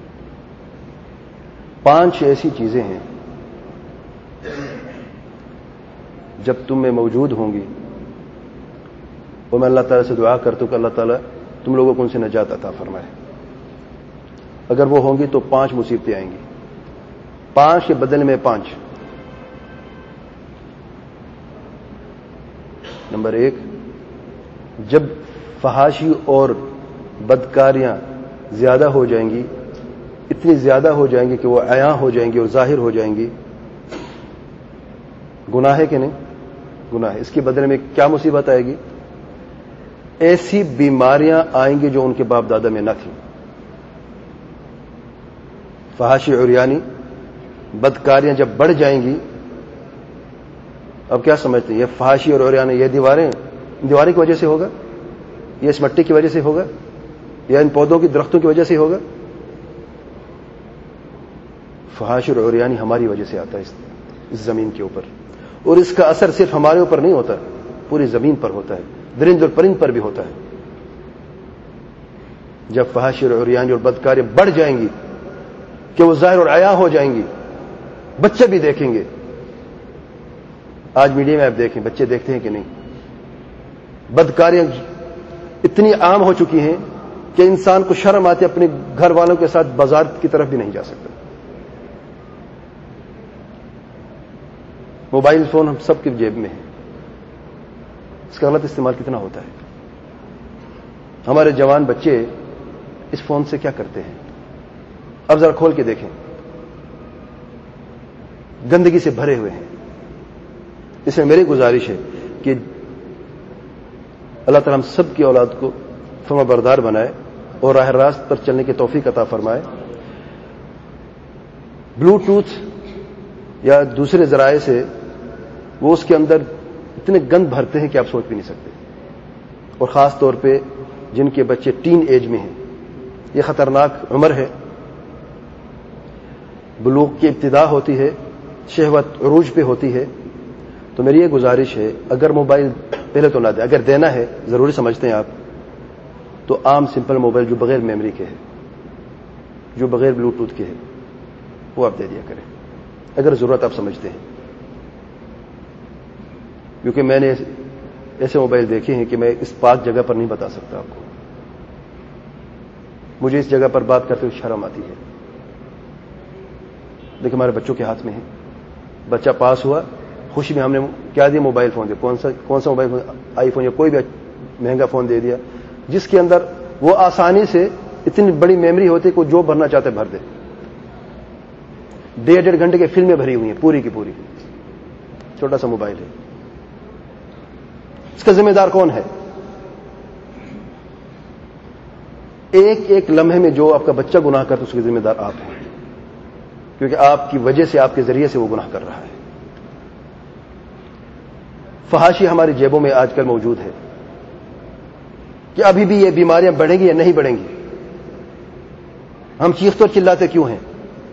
پانچ ایسی چیزیں ہیں جب تم میں موجود ہوں گی اور میں اللہ تعالیٰ سے دعا کرتا ہوں کہ اللہ تعالیٰ تم لوگوں کو ان سے نجات عطا فرمائے. اگر وہ ہوں گی تو پانچ مصیبتیں آئیں گی، پانچ کے بدلے میں پانچ. نمبر ایک، جب فحاشی اور بدکاریاں زیادہ ہو جائیں گی، اتنی زیادہ ہو جائیں گی کہ وہ عیاں ہو جائیں گی اور ظاہر ہو جائیں گی. گناہ ہے کہ نہیں؟ گناہ ہے. اس کے بدلے میں کیا مصیبت آئے گی؟ ایسی بیماریاں آئیں گی جو ان کے باپ دادا میں نہ تھیں. فحاشی عریانی، بدکاریاں جب بڑھ جائیں گی، اب کیا سمجھتے ہیں یہ فحاشی اور عریانی، یہ دیواریں دیواریں کی وجہ سے ہوگا، یہ اس مٹی کی وجہ سے ہوگا، یا ان پودوں کی درختوں کی وجہ سے ہوگا؟ فحاشی اور عریانی ہماری وجہ سے آتا ہے اس زمین کے اوپر، اور اس کا اثر صرف ہمارے اوپر نہیں ہوتا، پوری زمین پر ہوتا ہے، درند اور پرند پر بھی ہوتا ہے. جب فحاشی اور عریانی اور بدکاری بڑھ جائیں گی کہ وہ ظاہر اور عیاں ہو جائیں گی، بچے بھی دیکھیں گے. آج میڈیا میں آپ دیکھیں، بچے دیکھتے ہیں کہ نہیں؟ بدکاریاں اتنی عام ہو چکی ہیں کہ انسان کو شرم آتی اپنے گھر والوں کے ساتھ بازار کی طرف بھی نہیں جا سکتا. موبائل فون ہم سب کی جیب میں ہے، اس کا غلط استعمال کتنا ہوتا ہے. ہمارے جوان بچے اس فون سے کیا کرتے ہیں؟ اب ذرا کھول کے دیکھیں، گندگی سے بھرے ہوئے ہیں. اس میں میری گزارش ہے کہ اللہ تعالیٰ ہم سب کی اولاد کو فرما بردار بنائے اور راہ راست پر چلنے کی توفیق عطا فرمائے. بلوٹوتھ یا دوسرے ذرائع سے وہ اس کے اندر اتنے گند بھرتے ہیں کہ آپ سوچ بھی نہیں سکتے. اور خاص طور پہ جن کے بچے ٹین ایج میں ہیں، یہ خطرناک عمر ہے، بلوغ کی ابتدا ہوتی ہے، شہوت عروج پہ ہوتی ہے. تو میری یہ گزارش ہے، اگر موبائل پہلے تو نہ دیں، اگر دینا ہے ضروری سمجھتے ہیں آپ، تو عام سمپل موبائل جو بغیر میموری کے ہے، جو بغیر بلوٹوتھ کے ہے، وہ آپ دے دیا کریں اگر ضرورت آپ سمجھتے ہیں. کیونکہ میں نے ایسے موبائل دیکھے ہیں کہ میں اس پاک جگہ پر نہیں بتا سکتا آپ کو، مجھے اس جگہ پر بات کرتے ہوئے شرم آتی ہے. لیکن ہمارے بچوں کے ہاتھ میں ہے. بچہ پاس ہوا، خوشی میں ہم نے کیا دیا؟ موبائل فون دیا. کون سا کون سا موبائل فون؟ آئی فون یا کوئی بھی مہنگا فون دے دیا، جس کے اندر وہ آسانی سے اتنی بڑی میموری ہوتی ہے کہ جو بھرنا چاہتے بھر دے. ڈیڑھ ڈیڑھ گھنٹے کی فلمیں بھری ہوئی ہیں پوری کی پوری. چھوٹا سا موبائل ہے، اس کا ذمہ دار کون ہے؟ ایک ایک لمحے میں جو آپ کا بچہ گناہ کرتا ہے اس کے ذمہ دار آپ ہیں، کیونکہ آپ کی وجہ سے، آپ کے ذریعے سے وہ گناہ کر رہا ہے. فحاشی ہماری جیبوں میں آج کل موجود ہے. کہ ابھی بھی یہ بیماریاں بڑھیں گی یا نہیں بڑھیں گی؟ ہم چیختے اور چلاتے کیوں ہیں؟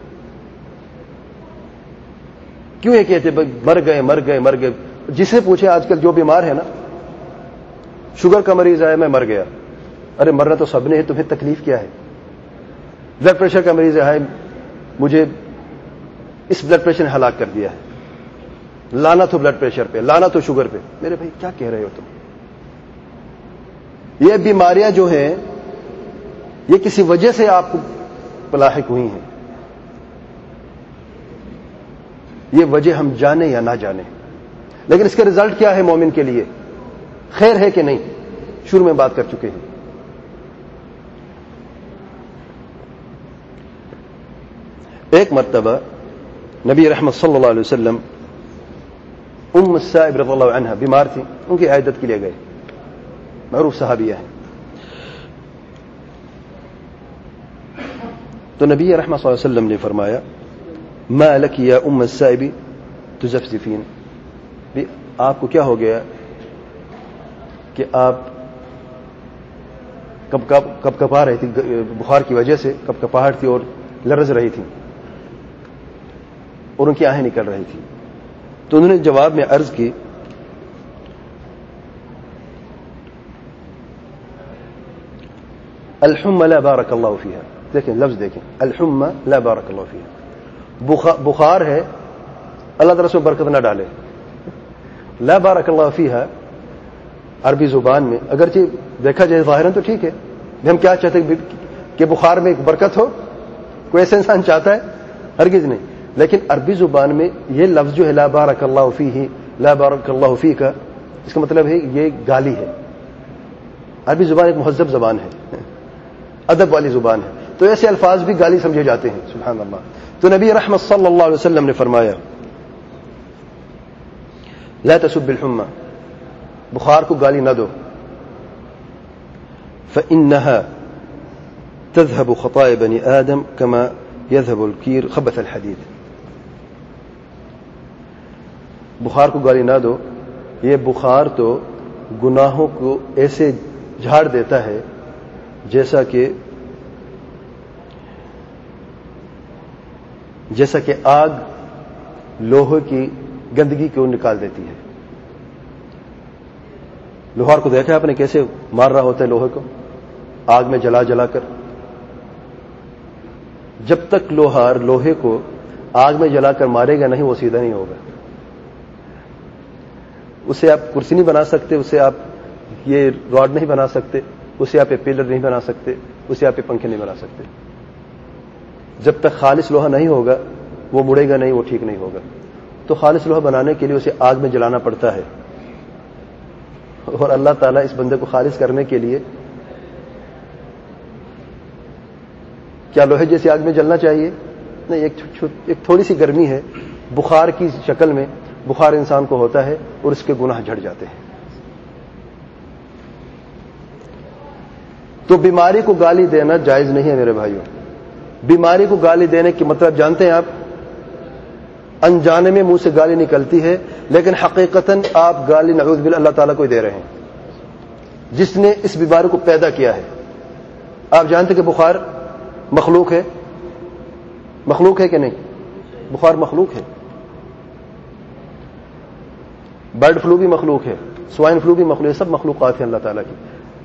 کیوں یہ کہتے مر گئے مر گئے مر گئے؟ جسے پوچھے آج کل جو بیمار ہے نا، شوگر کا مریض ہے میں مر گیا. ارے مرنا تو سب نے ہے، تمہیں تکلیف کیا ہے؟ بلڈ پریشر کا مریض ہے، مجھے اس بلڈ پریشر نے ہلاک کر دیا ہے. لعنت ہو بلڈ پریشر پہ، لعنت ہو شوگر پہ. میرے بھائی کیا کہہ رہے ہو تم؟ یہ بیماریاں جو ہیں یہ کسی وجہ سے آپ کو لاحق ہوئی ہیں. یہ وجہ ہم جانیں یا نہ جانیں، لیکن اس کا رزلٹ کیا ہے مومن کے لیے، خیر ہے کہ نہیں، شروع میں بات کر چکے ہیں۔ ایک مرتبہ نبی رحمت صلی اللہ علیہ وسلم ام السائب رضی اللہ عنہ بیمار تھی، ان کی عیادت کے لیے گئے، معروف صحابیہ ہیں۔ تو نبی رحمت صلی اللہ علیہ وسلم نے فرمایا ما لک یا ام السائب تزفزفین، بھی آپ کو کیا ہو گیا کہ آپ کب کب کب کپا رہی تھی، بخار کی وجہ سے کب کپاہٹ تھی اور لرز رہی تھی اور ان کی آہیں نکل رہی تھی۔ تو انہوں نے جواب میں عرض کی الحم لا بارک اللہ فیہا، دیکھیں لفظ دیکھیں، الحم لا بارک اللہ فیہا، بخار ہے اللہ تعالیٰ اس میں برکت نہ ڈالے۔ لا بارک اللہ فیہا عربی زبان میں اگرچہ دیکھا جائے ظاہراً تو ٹھیک ہے، ہم کیا چاہتے ہیں کہ بخار میں ایک برکت ہو، کوئی ایسا انسان چاہتا ہے؟ ہرگز نہیں، لیکن عربی زبان میں یہ لفظ جو ہے لا بارک اللہ فیہ، لا بارک اللہ فیک، اس کا مطلب ہے یہ گالی ہے۔ عربی زبان ایک مہذب زبان ہے، ادب والی زبان ہے، تو ایسے الفاظ بھی گالی سمجھے جاتے ہیں، سبحان اللہ۔ تو نبی رحمت صلی اللہ علیہ وسلم نے فرمایا لا تسب الحمى، بخار کو گالی نہ دو، فإنها تذهب خطايا بني آدم كما يذهب الكير خبث الحديد، بخار کو گالی نہ دو، یہ بخار تو گناہوں کو ایسے جھاڑ دیتا ہے جیسا کہ جیسا کہ آگ لوہے کی گندگی کو نکال دیتی ہے۔ لوہار کو دیکھا آپ نے کیسے مار رہا ہوتا ہے لوہے کو آگ میں جلا جلا کر، جب تک لوہار لوہے کو آگ میں جلا کر مارے گا نہیں وہ سیدھا نہیں ہوگا۔ اسے آپ کرسی نہیں بنا سکتے، اسے آپ یہ راڈ نہیں بنا سکتے، اسے آپ پیلر نہیں بنا سکتے، اسے آپ پنکھے نہیں بنا سکتے۔ جب تک خالص لوہا نہیں ہوگا وہ مڑے گا نہیں، وہ ٹھیک نہیں ہوگا۔ تو خالص لوہا بنانے کے لیے اسے آگ میں جلانا پڑتا ہے، اور اللہ تعالیٰ اس بندے کو خالص کرنے کے لیے کیا لوہے جیسی آگ میں جلنا چاہیے؟ نہیں، ایک, ایک تھوڑی سی گرمی ہے، بخار کی شکل میں بخار انسان کو ہوتا ہے اور اس کے گناہ جھڑ جاتے ہیں۔ تو بیماری کو گالی دینا جائز نہیں ہے میرے بھائیوں۔ بیماری کو گالی دینے کی مطلب جانتے ہیں آپ؟ انجانے میں منہ سے گالی نکلتی ہے لیکن حقیقتاً آپ گالی نعوذ باللہ اللہ تعالیٰ کو دے رہے ہیں جس نے اس بیماری کو پیدا کیا ہے۔ آپ جانتے کہ بخار مخلوق ہے، مخلوق ہے کہ نہیں؟ بخار مخلوق ہے، برڈ فلو بھی مخلوق ہے، سوائن فلو بھی مخلوق ہے، سب مخلوقات ہیں اللہ تعالیٰ کی۔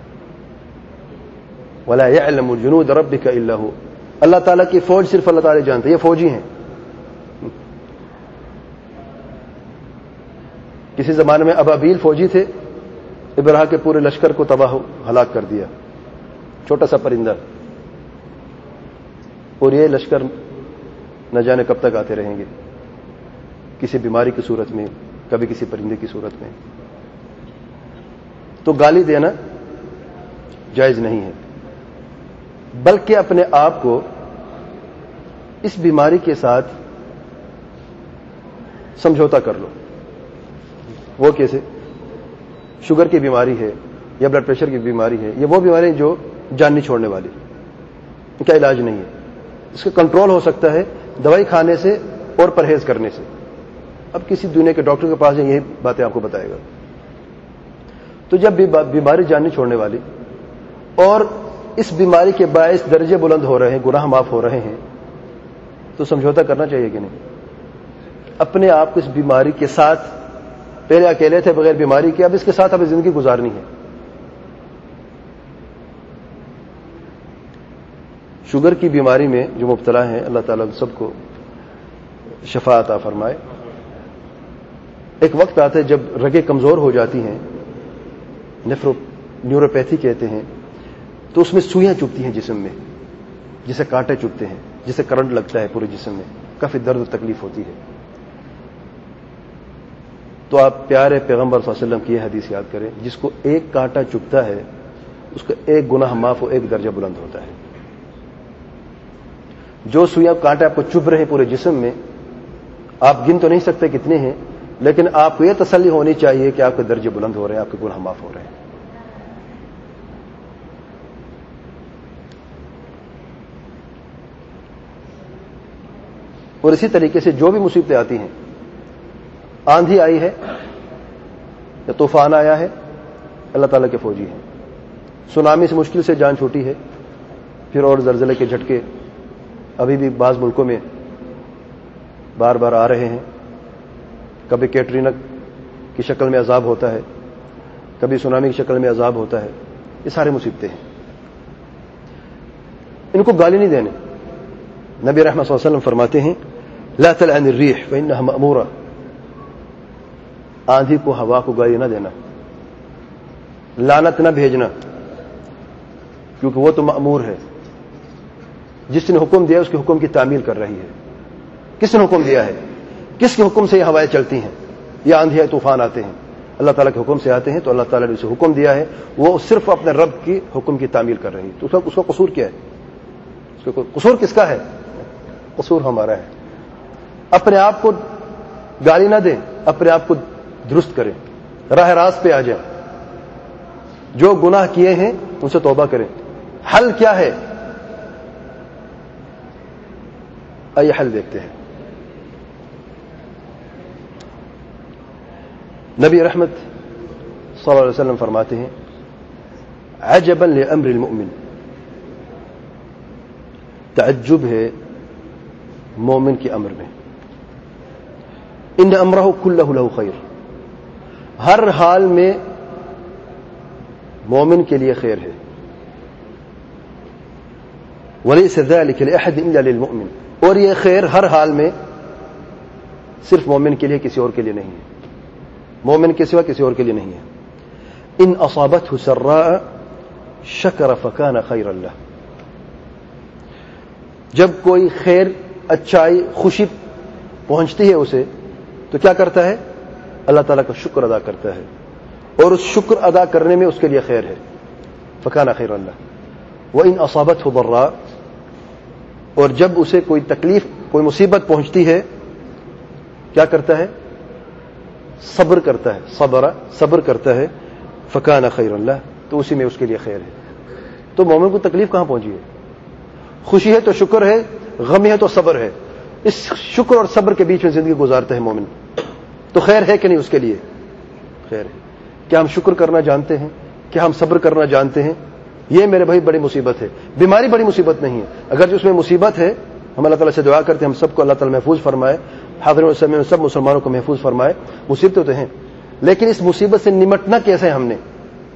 وَلَا يَعْلَمُ جُنُودَ رَبِّكَ إِلَّا هُوَ، اللہ تعالیٰ کی فوج صرف اللہ تعالیٰ جانتے، یہ فوجی ہیں۔ کسی زمانے میں ابابیل فوجی تھے، ابراہ کے پورے لشکر کو تباہ ہلاک کر دیا، چھوٹا سا پرندہ، اور یہ لشکر نہ جانے کب تک آتے رہیں گے، کسی بیماری کی صورت میں، کبھی کسی پرندے کی صورت میں۔ تو گالی دینا جائز نہیں ہے، بلکہ اپنے آپ کو اس بیماری کے ساتھ سمجھوتا کر لو۔ وہ کیسے؟ شوگر کی بیماری ہے یا بلڈ پریشر کی بیماری ہے، یہ وہ بیماری جو جان نہیں چھوڑنے والی، ان کا علاج نہیں ہے، اس کا کنٹرول ہو سکتا ہے دوائی کھانے سے اور پرہیز کرنے سے۔ اب کسی دنیا کے ڈاکٹر کے پاس یہی باتیں آپ کو بتائے گا۔ تو جب بیماری جان نہیں چھوڑنے والی اور اس بیماری کے باعث درجے بلند ہو رہے ہیں، گناہ معاف ہو رہے ہیں، تو سمجھوتا کرنا چاہیے کہ نہیں؟ اپنے آپ کو اس بیماری کے ساتھ، پہلے اکیلے تھے بغیر بیماری کے، اب اس کے ساتھ اب زندگی گزارنی ہے۔ شوگر کی بیماری میں جو مبتلا ہیں، اللہ تعالیٰ سب کو شفا عطا فرمائے۔ ایک وقت آتا ہے جب رگیں کمزور ہو جاتی ہیں، نیفرو نیوروپیتھی کہتے ہیں، تو اس میں سوئیاں چبھتی ہیں جسم میں، جسے کانٹے چبھتے ہیں، جسے کرنٹ لگتا ہے پورے جسم میں، کافی درد و تکلیف ہوتی ہے۔ تو آپ پیارے پیغمبر صلی اللہ علیہ وسلم کی یہ حدیث یاد کریں، جس کو ایک کانٹا چبھتا ہے اس کا ایک گناہ معاف ہو، ایک درجہ بلند ہوتا ہے۔ جو سوئیاں کانٹے آپ کو چبھ رہے ہیں پورے جسم میں، آپ گن تو نہیں سکتے کتنے ہیں، لیکن آپ کو یہ تسلی ہونی چاہیے کہ آپ کے درجے بلند ہو رہے ہیں، آپ کے گناہ معاف ہو رہے ہیں۔ اور اسی طریقے سے جو بھی مصیبتیں آتی ہیں، آندھی آئی ہے یا طوفان آیا ہے، اللہ تعالیٰ کے فوجی ہیں۔ سونامی سے مشکل سے جان چھوٹی ہے، پھر اور زلزلے کے جھٹکے ابھی بھی بعض ملکوں میں بار بار آ رہے ہیں۔ کبھی کیٹرینا کی شکل میں عذاب ہوتا ہے، کبھی سونامی کی شکل میں عذاب ہوتا ہے۔ یہ سارے مصیبتیں ہیں، ان کو گالی نہیں دینے۔ نبی رحمت صلی اللہ علیہ وسلم فرماتے ہیں لا تلعن الريح فإنها مأمورة، آندھی کو، ہوا کو گالی نہ دینا، لعنت نہ بھیجنا، کیونکہ وہ تو مأمور ہے۔ جس نے حکم دیا اس کے حکم کی تعمیل کر رہی ہے۔ کس نے حکم دیا ہے؟ کس کے حکم سے یہ ہوائیں چلتی ہیں، یہ آندھی طوفان آتے ہیں؟ اللہ تعالیٰ کے حکم سے آتے ہیں۔ تو اللہ تعالیٰ نے اسے حکم دیا ہے، وہ صرف اپنے رب کی حکم کی تعمیل کر رہی ہے۔ تو اس کا اس کا قصور کیا ہے؟ اس کا قصور کس کا ہے؟ قصور ہمارا ہے۔ اپنے آپ کو گالی نہ دیں، اپنے آپ کو درست کریں، راہ راست پہ آ جائیں، جو گناہ کیے ہیں ان سے توبہ کریں۔ حل کیا ہے؟ آئیے حل دیکھتے ہیں۔ نبی رحمت صلی اللہ علیہ وسلم فرماتے ہیں عجبا لامر المؤمن، تعجب ہے مومن کے امر میں۔ ان امرہ کلہ لہ خیر، ہر حال میں مومن کے لیے خیر ہے۔ ولیس ذلک لأحد الا للمؤمن، اور یہ خیر ہر حال میں صرف مومن کے لیے، کسی اور کے لیے نہیں ہے۔ مومن کے سوا کسی اور کے لیے نہیں ہے۔ ان اصابته سراء شکر فکان خیرا لہ، جب کوئی خیر، اچھائی، خوشی پہنچتی ہے اسے تو کیا کرتا ہے؟ اللہ تعالیٰ کا شکر ادا کرتا ہے، اور اس شکر ادا کرنے میں اس کے لیے خیر ہے۔ فکان خیرا لہ۔ وان اصابته ضراء، اور جب اسے کوئی تکلیف، کوئی مصیبت پہنچتی ہے کیا کرتا ہے؟ صبر کرتا ہے، صبر صبر کرتا ہے۔ فکان خیرا لہ، تو اسی میں اس کے لیے خیر ہے۔ تو مومن کو تکلیف کہاں پہنچی ہے؟ خوشی ہے تو شکر ہے، غم ہے تو صبر ہے۔ اس شکر اور صبر کے بیچ میں زندگی گزارتا ہے مومن، تو خیر ہے کہ نہیں اس کے لیے؟ خیر ہے۔ کیا ہم شکر کرنا جانتے ہیں؟ کیا ہم صبر کرنا جانتے ہیں؟ یہ میرے بھائی بڑی مصیبت ہے۔ بیماری بڑی مصیبت نہیں ہے، اگر جو اس میں مصیبت ہے ہم اللہ تعالیٰ سے دعا کرتے ہیں ہم سب کو اللہ تعالیٰ محفوظ فرمائے، حاضرین و سامعین سب مسلمانوں کو محفوظ فرمائے۔ مصیبتیں تو ہیں، لیکن اس مصیبت سے نمٹنا کیسے ہم نے؟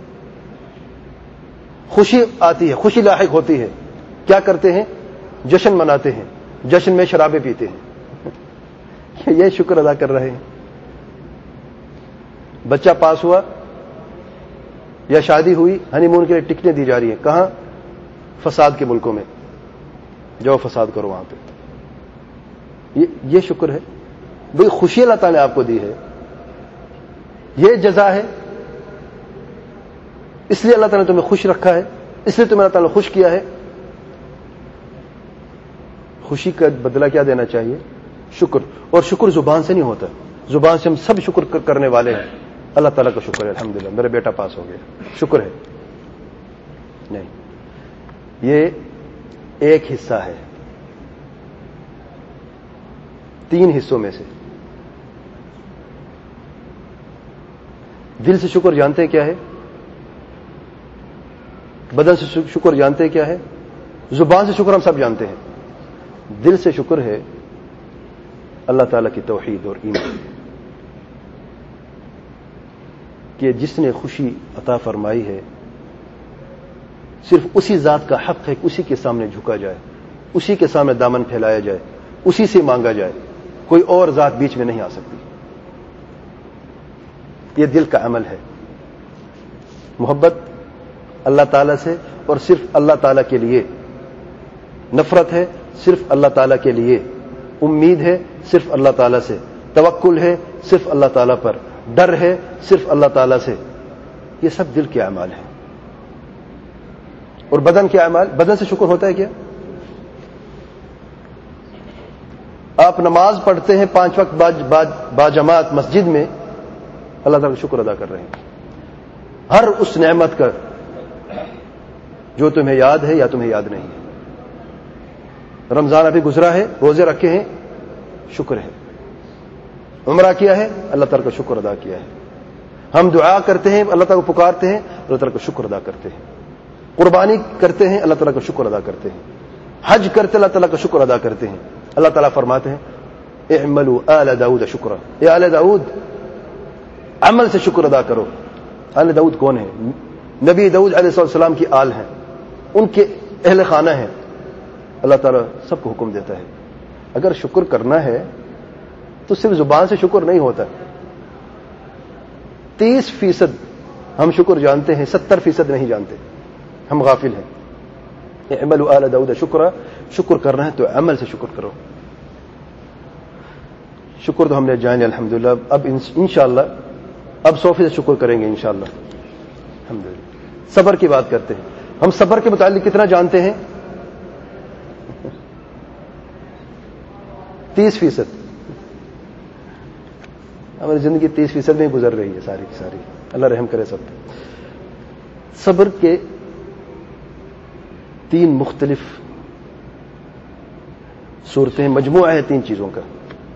خوشی آتی ہے، خوشی لاحق ہوتی ہے، کیا کرتے ہیں؟ جشن مناتے ہیں، جشن میں شرابیں پیتے ہیں، یہ شکر ادا کر رہے ہیں۔ بچہ پاس ہوا یا شادی ہوئی، ہنی مون کے لیے ٹکٹیں دی جا رہی ہیں، کہاں؟ فساد کے ملکوں میں، جاؤ فساد کرو وہاں پہ۔ یہ یہ شکر ہے؟ بھئی خوشی اللہ تعالیٰ نے آپ کو دی ہے، یہ جزا ہے، اس لیے اللہ تعالیٰ نے تمہیں خوش رکھا ہے، اس لیے تمہیں اللہ تعالیٰ نے خوش کیا ہے۔ خوشی کا بدلہ کیا دینا چاہیے؟ شکر۔ اور شکر زبان سے نہیں ہوتا، زبان سے ہم سب شکر کرنے والے ہیں۔ اللہ تعالیٰ کا شکر ہے، الحمدللہ میرا بیٹا پاس ہو گیا، شکر ہے، نہیں، یہ ایک حصہ ہے تین حصوں میں سے۔ دل سے شکر جانتے ہیں کیا ہے؟ بدن سے شکر جانتے ہیں کیا ہے؟ زبان سے شکر ہم سب جانتے ہیں۔ دل سے شکر ہے اللہ تعالیٰ کی توحید اور ایمان، کہ جس نے خوشی عطا فرمائی ہے صرف اسی ذات کا حق ہے کہ اسی کے سامنے جھکا جائے، اسی کے سامنے دامن پھیلایا جائے، اسی سے مانگا جائے، کوئی اور ذات بیچ میں نہیں آ سکتی۔ یہ دل کا عمل ہے، محبت اللہ تعالیٰ سے اور صرف اللہ تعالیٰ کے لیے، نفرت ہے صرف اللہ تعالیٰ کے لیے، امید ہے صرف اللہ تعالیٰ سے، توکل ہے صرف اللہ تعالیٰ پر، ڈر ہے صرف اللہ تعالیٰ سے. یہ سب دل کے اعمال ہیں. اور بدن کے اعمال, بدن سے شکر ہوتا ہے کیا؟ آپ نماز پڑھتے ہیں پانچ وقت با جماعت مسجد میں, اللہ تعالیٰ کا شکر ادا کر رہے ہیں ہر اس نعمت کا جو تمہیں یاد ہے یا تمہیں یاد نہیں ہے. رمضان ابھی گزرا ہے, روزے رکھے ہیں, شکر ہے. عمرہ کیا ہے, اللہ تعالیٰ کا شکر ادا کیا ہے. ہم دعا کرتے ہیں, اللہ تعالیٰ کو پکارتے ہیں, اللہ تعالیٰ کا شکر ادا کرتے ہیں. قربانی کرتے ہیں, اللہ تعالیٰ کا شکر ادا کرتے ہیں. حج کرتے اللہ تعالیٰ کا شکر ادا کرتے ہیں. اللہ تعالیٰ فرماتے ہیں اعملوا آل داؤد شکرا, اے آل داؤد عمل سے شکر ادا کرو. آل داؤد کون ہے؟ نبی داؤد علیہ السلام کی آل ہیں, ان کے اہل خانہ ہیں. اللہ تعالیٰ سب کو حکم دیتا ہے اگر شکر کرنا ہے تو صرف زبان سے شکر نہیں ہوتا. تیس فیصد ہم شکر جانتے ہیں, ستر فیصد نہیں جانتے, ہم غافل ہیں. اعملوا آل داؤد شکرا, شکر کرنا ہے تو عمل سے شکر کرو. شکر تو ہم نے جان لیا الحمدللہ. اب انشاءاللہ اب سو فیصد شکر کریں گے انشاءاللہ الحمدللہ. صبر کی بات کرتے ہیں. ہم صبر کے متعلق کتنا جانتے ہیں؟ تیس فیصد. ہماری زندگی تیس فیصد میں گزر رہی ہے ساری کی ساری. اللہ رحم کرے سب. صبر کے تین مختلف صورتیں, مجموعہ ہے تین چیزوں کا.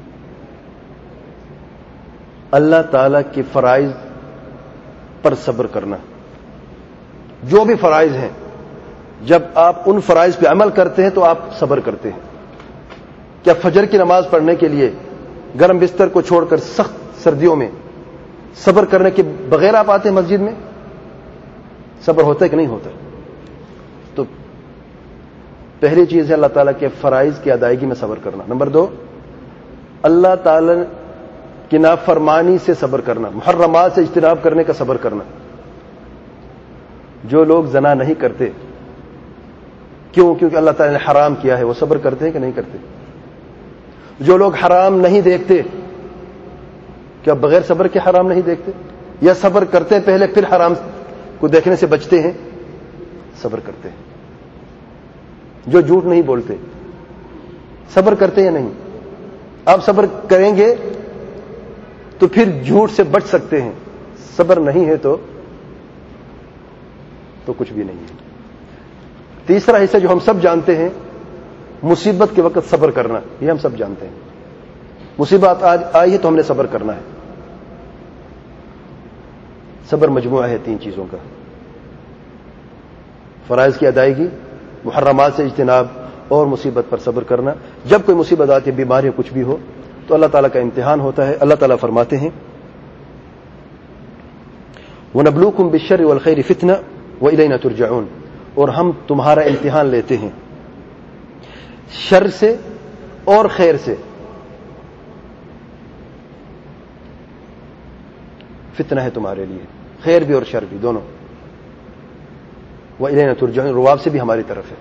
اللہ تعالی کے فرائض پر صبر کرنا, جو بھی فرائض ہیں جب آپ ان فرائض پہ عمل کرتے ہیں تو آپ صبر کرتے ہیں. کیا فجر کی نماز پڑھنے کے لیے گرم بستر کو چھوڑ کر سخت سردیوں میں صبر کرنے کے بغیر آپ آتے ہیں مسجد میں؟ صبر ہوتا ہے کہ نہیں ہوتا؟ تو پہلی چیز ہے اللہ تعالیٰ کے فرائض کی ادائیگی میں صبر کرنا. نمبر دو, اللہ تعالیٰ کی نافرمانی سے صبر کرنا, محرمات سے اجتناب کرنے کا صبر کرنا. جو لوگ زنا نہیں کرتے, کیوں؟ کیونکہ اللہ تعالیٰ نے حرام کیا ہے, وہ صبر کرتے ہیں کہ نہیں کرتے؟ جو لوگ حرام نہیں دیکھتے, کیا بغیر صبر کے حرام نہیں دیکھتے؟ یا صبر کرتے ہیں پہلے پھر حرام کو دیکھنے سے بچتے ہیں؟ صبر کرتے ہیں. جو جھوٹ نہیں بولتے, صبر کرتے یا نہیں؟ آپ صبر کریں گے تو پھر جھوٹ سے بچ سکتے ہیں. صبر نہیں ہے تو تو کچھ بھی نہیں ہے. تیسرا حصہ جو ہم سب جانتے ہیں, مصیبت کے وقت صبر کرنا, یہ ہم سب جانتے ہیں. مصیبت آج آئی ہے تو ہم نے صبر کرنا ہے. صبر مجموعہ ہے تین چیزوں کا, فرائض کی ادائیگی, محرمات سے اجتناب اور مصیبت پر صبر کرنا. جب کوئی مصیبت آتی ہے, بیماری ہو, کچھ بھی ہو, تو اللہ تعالیٰ کا امتحان ہوتا ہے. اللہ تعالیٰ فرماتے ہیں وَنَبْلُوكُمْ بِالشَّرِّ وَالْخَيْرِ فِتْنَةً وَإِلَيْنَا تُرْجَعُونَ, اور ہم تمہارا امتحان لیتے ہیں شر سے اور خیر سے. فتنہ ہے تمہارے لیے, خیر بھی اور شر بھی دونوں. وَإِلَيْنَا تُرْجَعُونَ, رواب سے بھی ہماری طرف ہے.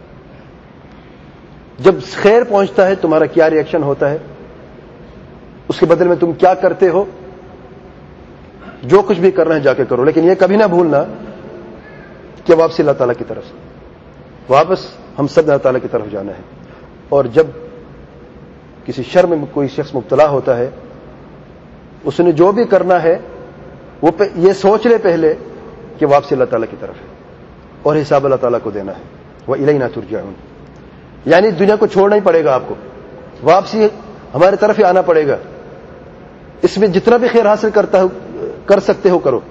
جب خیر پہنچتا ہے تمہارا کیا ری ایکشن ہوتا ہے, اس کے بدلے میں تم کیا کرتے ہو؟ جو کچھ بھی کرنا ہے جا کے کرو, لیکن یہ کبھی نہ بھولنا کہ واپسی اللہ تعالیٰ کی طرف سے. واپس ہم سب اللہ تعالیٰ کی طرف جانا ہے. اور جب کسی شر میں کوئی شخص مبتلا ہوتا ہے, اس نے جو بھی کرنا ہے وہ یہ سوچ لے پہلے کہ واپسی اللہ تعالیٰ کی طرف ہے اور حساب اللہ تعالیٰ کو دینا ہے. وَإِلَيْنَا تُرْجَعُونَ, یعنی دنیا کو چھوڑنا ہی پڑے گا آپ کو, واپسی ہماری طرف ہی آنا پڑے گا. اس میں جتنا بھی خیر حاصل کرتا ہو کر سکتے ہو کرو.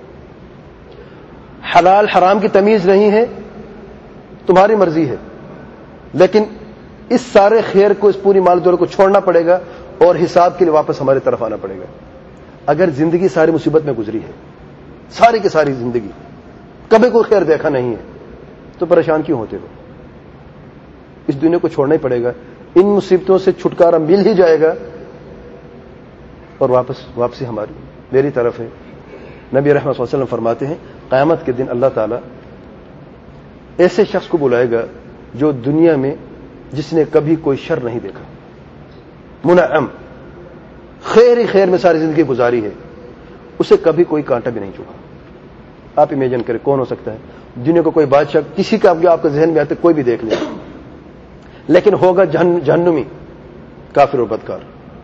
حلال حرام کی تمیز نہیں ہے, تمہاری مرضی ہے, لیکن اس سارے خیر کو, اس پوری مال دولت کو چھوڑنا پڑے گا اور حساب کے لیے واپس ہماری طرف آنا پڑے گا. اگر زندگی ساری مصیبت میں گزری ہے, ساری کی ساری زندگی کبھی کوئی خیر دیکھا نہیں ہے, تو پریشان کیوں ہوتے ہو؟ اس دنیا کو چھوڑنا ہی پڑے گا. ان مصیبتوں سے چھٹکارا مل ہی جائے گا اور واپس واپسی ہماری میری طرف ہے. نبی رحمت صلی اللہ علیہ وسلم فرماتے ہیں قیامت کے دن اللہ تعالیٰ ایسے شخص کو بلائے گا جو دنیا میں جس نے کبھی کوئی شر نہیں دیکھا, منعم, خیر ہی خیر میں ساری زندگی گزاری ہے, اسے کبھی کوئی کانٹا بھی نہیں چوبا. آپ امیجن کریں کون ہو سکتا ہے دنیا کو کوئی بادشاہ کسی کا آپ کے ذہن میں آتے کوئی بھی دیکھ لے, لیکن ہوگا جہنمی, کافر اور بدکار.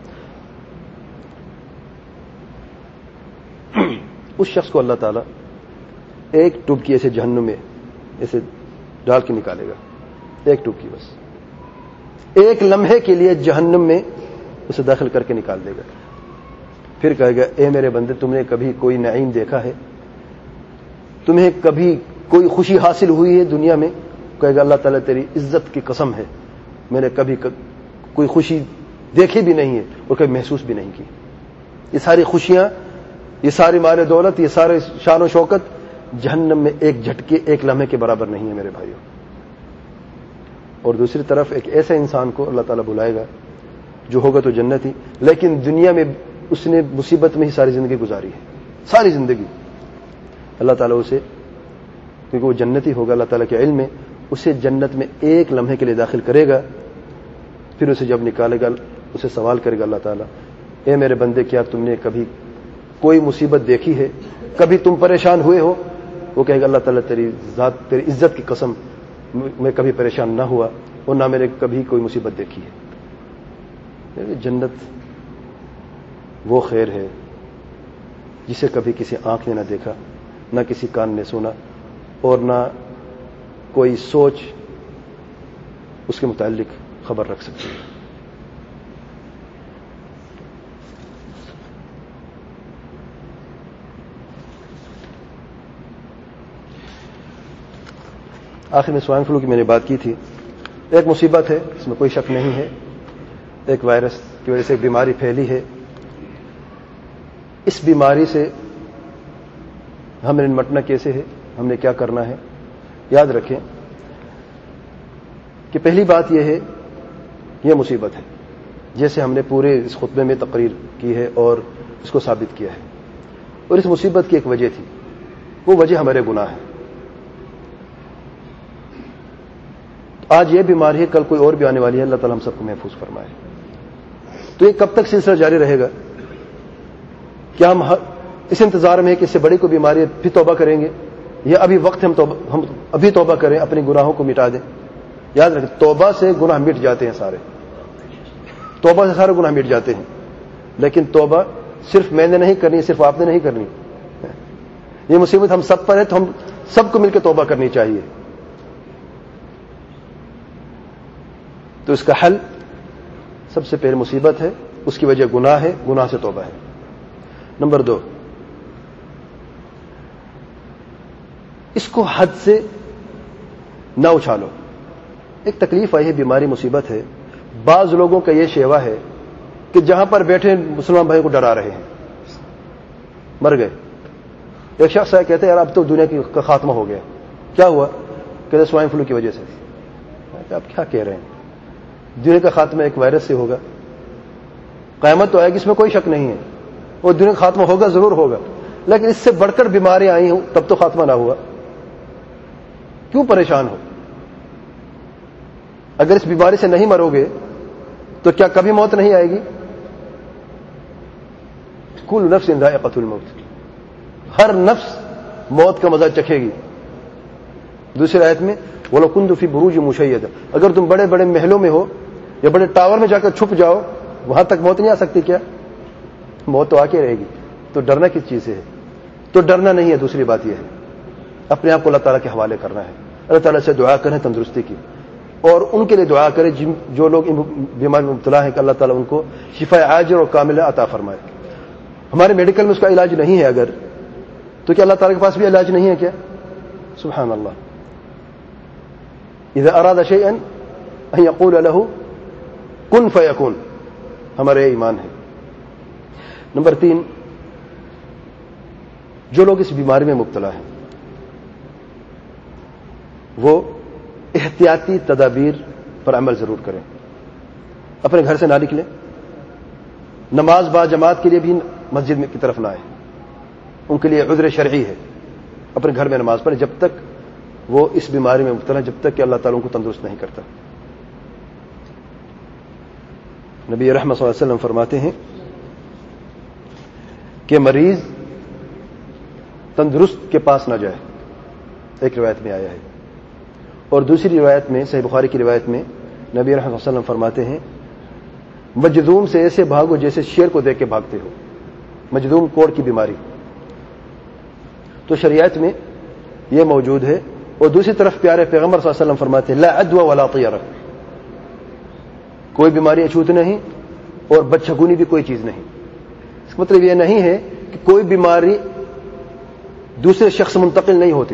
اس شخص کو اللہ تعالیٰ ایک ٹوبکی ایسے جہنم میں ایسے ڈال کے نکالے گا, ایک ٹوبکی بس, ایک لمحے کے لیے جہنم میں اسے داخل کر کے نکال دے گا. پھر کہے گا اے میرے بندے تم نے کبھی کوئی نعیم دیکھا ہے, تمہیں کبھی کوئی خوشی حاصل ہوئی ہے دنیا میں؟ کہے گا اللہ تعالیٰ تیری عزت کی قسم ہے میں نے کبھی کوئی خوشی دیکھی بھی نہیں ہے اور کبھی محسوس بھی نہیں کی. یہ ساری خوشیاں, یہ ساری مال دولت, یہ سارے شان و شوکت جہنم میں ایک جھٹکے ایک لمحے کے برابر نہیں ہے میرے بھائیوں. اور دوسری طرف ایک ایسے انسان کو اللہ تعالیٰ بلائے گا جو ہوگا تو جنت ہی, لیکن دنیا میں اس نے مصیبت میں ہی ساری زندگی گزاری ہے, ساری زندگی. اللہ تعالیٰ اسے, کیونکہ وہ جنتی ہوگا, اللہ تعالیٰ کے علم میں اسے جنت میں ایک لمحے کے لیے داخل کرے گا. پھر اسے جب نکالے گا اسے سوال کرے گا اللہ تعالیٰ اے میرے بندے کیا تم نے کبھی کوئی مصیبت دیکھی ہے, کبھی تم پریشان ہوئے ہو؟ وہ کہے گا اللہ تعالیٰ تیری ذات تیری عزت کی قسم میں کبھی پریشان نہ ہوا اور نہ میں نے کبھی کوئی مصیبت دیکھی ہے. جنت وہ خیر ہے جسے کبھی کسی آنکھ نے نہ دیکھا, نہ کسی کان نے سنا, اور نہ کوئی سوچ اس کے متعلق خبر رکھ سکتی ہے. آخر میں سوائن فلو کی میں نے بات کی تھی. ایک مصیبت ہے, اس میں کوئی شک نہیں ہے, ایک وائرس کی وجہ سے ایک بیماری پھیلی ہے. اس بیماری سے ہمیں نمٹنا کیسے ہے, ہم نے کیا کرنا ہے؟ یاد رکھیں کہ پہلی بات یہ ہے یہ مصیبت ہے, جیسے ہم نے پورے اس خطبے میں تقریر کی ہے اور اس کو ثابت کیا ہے. اور اس مصیبت کی ایک وجہ تھی, وہ وجہ ہمارے گناہ ہے. آج یہ بیماری ہے, کل کوئی اور بھی آنے والی ہے, اللہ تعالیٰ ہم سب کو محفوظ فرمائے. تو یہ کب تک سلسلہ جاری رہے گا؟ کیا ہم اس انتظار میں ہے کہ اس سے بڑی کوئی بیماری ہے پھر توبہ کریں گے, یا ابھی وقت ہم توبہ ہم ابھی توبہ کریں, اپنے گناہوں کو مٹا دیں؟ یاد رکھیں توبہ سے گناہ مٹ جاتے ہیں سارے, توبہ سے سارے گناہ مٹ جاتے ہیں. لیکن توبہ صرف میں نے نہیں کرنی, صرف آپ نے نہیں کرنی. یہ مصیبت ہم سب پر ہے, تو ہم سب کو مل کے توبہ کرنی چاہیے. تو اس کا حل سب سے پہلے مصیبت ہے, اس کی وجہ گناہ ہے, گناہ سے توبہ ہے. نمبر دو, اس کو حد سے نہ اچھالو. ایک تکلیف آئی ہے, بیماری مصیبت ہے. بعض لوگوں کا یہ شیوا ہے کہ جہاں پر بیٹھے مسلمان بھائی کو ڈرا رہے ہیں, مر گئے. ایک شخص ہے کہتے ہیں یار اب تو دنیا کا خاتمہ ہو گیا. کیا ہوا؟ کہتے سوائن فلو کی وجہ سے. آپ کیا کہہ رہے ہیں؟ دنیا کا خاتمہ ایک وائرس سے ہوگا, قیامت تو آئے گی, اس میں کوئی شک نہیں ہے, اور دنیا کا خاتمہ ہوگا, ضرور ہوگا, لیکن اس سے بڑھ کر بیماریاں آئی ہوں تب تو خاتمہ نہ ہوا. کیوں پریشان ہو؟ اگر اس بیماری سے نہیں مرو گے تو کیا کبھی موت نہیں آئے گی؟ کل نفس ذائقۃ الموت, ہر نفس موت کا مزہ چکھے گی. دوسری آیت میں وَلَوْ كُنْتُ فِي بُرُوجٍ مُشَيَّدَةٍ, اگر تم بڑے بڑے محلوں میں ہو یا بڑے ٹاور میں جا کر چھپ جاؤ, وہاں تک موت نہیں آ سکتی کیا؟ موت تو آ کے رہے گی. تو ڈرنا کس چیز سے ہے؟ تو ڈرنا نہیں ہے. دوسری بات یہ ہے اپنے آپ کو اللہ تعالیٰ کے حوالے کرنا ہے. اللہ تعالیٰ سے دعا کریں تندرستی کی, اور ان کے لیے دعا کریں جو لوگ ان بیماری میں مبتلا ہیں کہ اللہ تعالیٰ ان کو شفا عاجل اور کاملہ عطا فرمائے. ہمارے میڈیکل میں اس کا علاج نہیں ہے اگر, تو کیا اللہ تعالیٰ کے پاس بھی علاج نہیں ہے کیا؟ سبحان اللہ. اذا اراد شيئا ان يقول له کن فیکون, ہمارے ایمان ہے. نمبر تین, جو لوگ اس بیماری میں مبتلا ہیں وہ احتیاطی تدابیر پر عمل ضرور کریں. اپنے گھر سے نہ نکلیں, نماز با جماعت کے لیے بھی مسجد کی طرف نہ آئیں, ان کے لیے عذر شرعی ہے. اپنے گھر میں نماز پڑھیں جب تک وہ اس بیماری میں مبتلا, جب تک کہ اللہ تعالیٰ ان کو تندرست نہیں کرتا. نبی رحمت صلی اللہ علیہ وسلم فرماتے ہیں کہ مریض تندرست کے پاس نہ جائے، ایک روایت میں آیا ہے. اور دوسری روایت میں، صحیح بخاری کی روایت میں، نبی رحمۃ اللہ علیہ وسلم فرماتے ہیں مجذوم سے ایسے بھاگو جیسے شیر کو دیکھ کے بھاگتے ہو. مجذوم کوڑ کی بیماری. تو شریعت میں یہ موجود ہے. اور دوسری طرف پیارے پیغمبر صلی اللہ علیہ وسلم فرماتے ہیں لا عدوى ولا طیرہ، کوئی بیماری اچھوت نہیں اور بدشگونی بھی کوئی چیز نہیں. اس کا مطلب یہ نہیں ہے کہ کوئی بیماری دوسرے شخص منتقل نہیں ہوتی.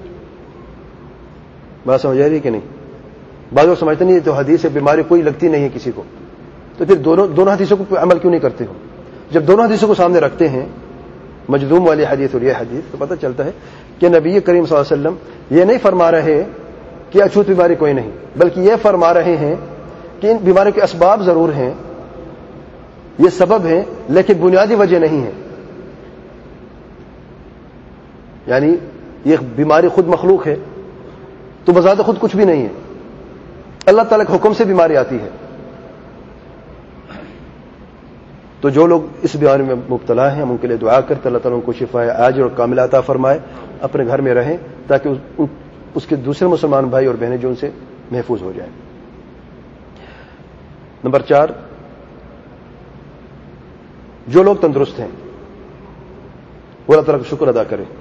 بات سمجھ آ رہی ہے کہ نہیں؟ بعض لوگ سمجھتے نہیں تو حدیث سے بیماری کوئی لگتی نہیں ہے کسی کو، تو پھر دونوں دونوں حدیثوں کو عمل کیوں نہیں کرتے ہو؟ جب دونوں حدیثوں کو سامنے رکھتے ہیں، مجذوم والی حدیث اور یہ حدیث، تو پتہ چلتا ہے کہ نبی کریم صلی اللہ علیہ وسلم یہ نہیں فرما رہے کہ اچھوت بیماری کوئی نہیں، بلکہ یہ فرما رہے ہیں کہ ان بیماریوں کے اسباب ضرور ہیں، یہ سبب ہیں، لیکن بنیادی وجہ نہیں ہے. یعنی یہ بیماری خود مخلوق ہے تو بذات خود کچھ بھی نہیں ہے، اللہ تعالیٰ کے حکم سے بیماری آتی ہے. تو جو لوگ اس بیماری میں مبتلا ہیں، ہم ان کے لیے دعا کرتے اللہ تعالیٰ ان کو شفا عاجل اور کاملہ عطا فرمائے، اپنے گھر میں رہیں تاکہ اس کے دوسرے مسلمان بھائی اور بہنیں جو ان سے محفوظ ہو جائیں. نمبر چار، جو لوگ تندرست ہیں وہ اللہ تعالیٰ کا شکر ادا کریں.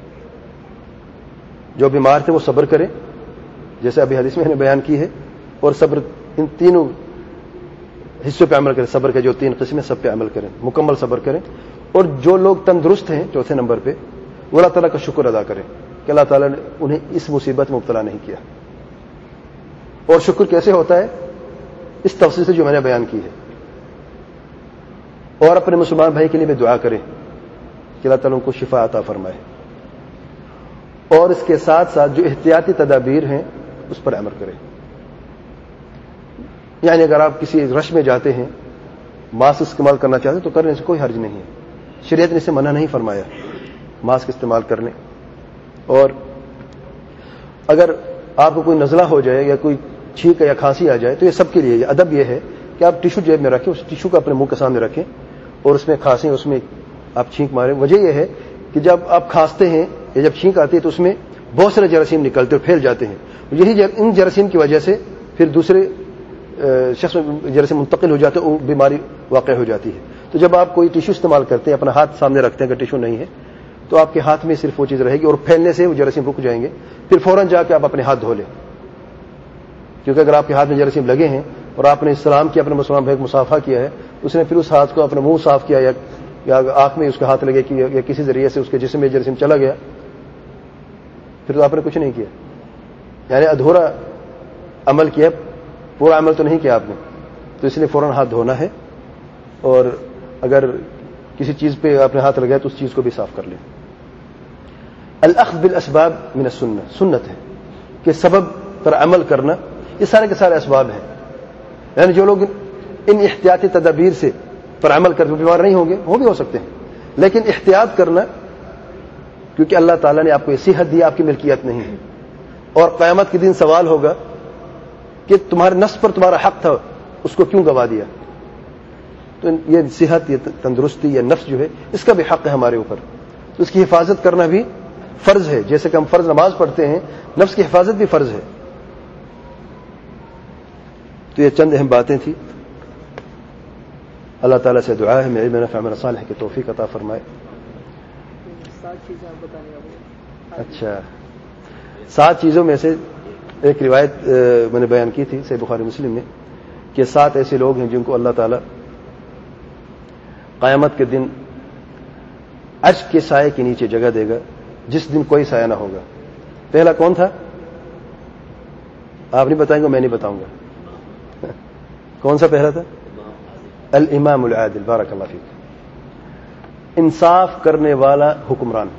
جو بیمار تھے وہ صبر کریں، جیسے ابھی حدیث میں نے بیان کی ہے، اور صبر ان تینوں حصوں پہ عمل کریں. صبر کے جو تین قسمیں سب پہ عمل کریں، مکمل صبر کریں. اور جو لوگ تندرست ہیں چوتھے نمبر پہ، وہ اللہ تعالیٰ کا شکر ادا کریں کہ اللہ تعالیٰ نے انہیں اس مصیبت میں مبتلا نہیں کیا. اور شکر کیسے ہوتا ہے؟ اس تفصیل سے جو میں نے بیان کی ہے. اور اپنے مسلمان بھائی کے لیے بھی دعا کریں کہ اللہ تعالیٰ ان کو شفا عطا فرمائے. اور اس کے ساتھ ساتھ جو احتیاطی تدابیر ہیں اس پر عمل کریں. یعنی اگر آپ کسی رش میں جاتے ہیں، ماسک استعمال کرنا چاہتے ہیں تو کرنے سے کوئی حرج نہیں ہے. شریعت نے اسے منع نہیں فرمایا ماسک استعمال کرنے. اور اگر آپ کو کوئی نزلہ ہو جائے یا کوئی چھینک یا کھانسی آ جائے تو یہ سب کے لیے ادب یہ ہے کہ آپ ٹیشو جیب میں رکھیں، اس ٹیشو کو اپنے منہ کے سامنے رکھیں اور اس میں کھانسیں، اس میں آپ چھینک ماریں. وجہ یہ ہے کہ جب آپ کھانستے ہیں یا جب چھینک آتی ہے تو اس میں بہت سارے جراثیم نکلتے اور پھیل جاتے ہیں. یہی ان جراثیم کی وجہ سے پھر دوسرے شخص میں جراثیم منتقل ہو جاتے ہیں، وہ بیماری واقع ہو جاتی ہے. تو جب آپ کوئی ٹیشو استعمال کرتے ہیں، اپنا ہاتھ سامنے رکھتے ہیں، اگر ٹیشو نہیں ہے تو آپ کے ہاتھ میں صرف وہ چیز رہے گی اور پھیلنے سے وہ جراثیم رک جائیں گے. پھر فوراً جا کے آپ اپنے ہاتھ دھو لیں، کیونکہ اگر آپ کے ہاتھ میں جراثیم لگے ہیں اور آپ نے سلام کیا، اپنے مسلمان بھائی کو مصافحہ کیا ہے، اس نے پھر اس ہاتھ کو اپنا منہ صاف کیا یا یا آنکھ میں اس کے ہاتھ لگے کہ یا کسی ذریعے سے اس کے جسم میں جراثیم چلا گیا، پھر تو آپ نے کچھ نہیں کیا. یعنی ادھورا عمل کیا، پورا عمل تو نہیں کیا آپ نے. تو اس لیے فوراً ہاتھ دھونا ہے. اور اگر کسی چیز پہ اپنے ہاتھ لگا تو اس چیز کو بھی صاف کر لیں. الاخذ بالاسباب من السنہ، سنت ہے کہ سبب پر عمل کرنا. یہ سارے کے سارے اسباب ہیں. یعنی جو لوگ ان احتیاطی تدابیر سے پر عمل کرتے بیمار نہیں ہوں گے، وہ بھی ہو سکتے ہیں، لیکن احتیاط کرنا، کیونکہ اللہ تعالیٰ نے آپ کو یہ صحت دی، آپ کی ملکیت نہیں ہے. اور قیامت کے دن سوال ہوگا کہ تمہارے نفس پر تمہارا حق تھا، اس کو کیوں گوا دیا. تو یہ صحت، یہ تندرستی، یہ نفس جو ہے، اس کا بھی حق ہے ہمارے اوپر. تو اس کی حفاظت کرنا بھی فرض ہے. جیسے کہ ہم فرض نماز پڑھتے ہیں، نفس کی حفاظت بھی فرض ہے. تو یہ چند اہم باتیں تھیں. اللہ تعالیٰ سے دعا ہے میں علم نافع عمل صالح کی توفیق عطا فرمائے. اچھا، سات چیزوں میں سے ایک روایت میں نے بیان کی تھی صحیح بخاری مسلم میں کہ سات ایسے لوگ ہیں جن کو اللہ تعالیٰ قیامت کے دن عرش کے سائے کے نیچے جگہ دے گا جس دن کوئی سایہ نہ ہوگا. پہلا کون تھا؟ آپ نہیں بتائیں گے، میں نہیں بتاؤں گا. کون سا پہلا تھا؟ الامام العادل. بارک اللہ فیک. انصاف کرنے والا حکمران.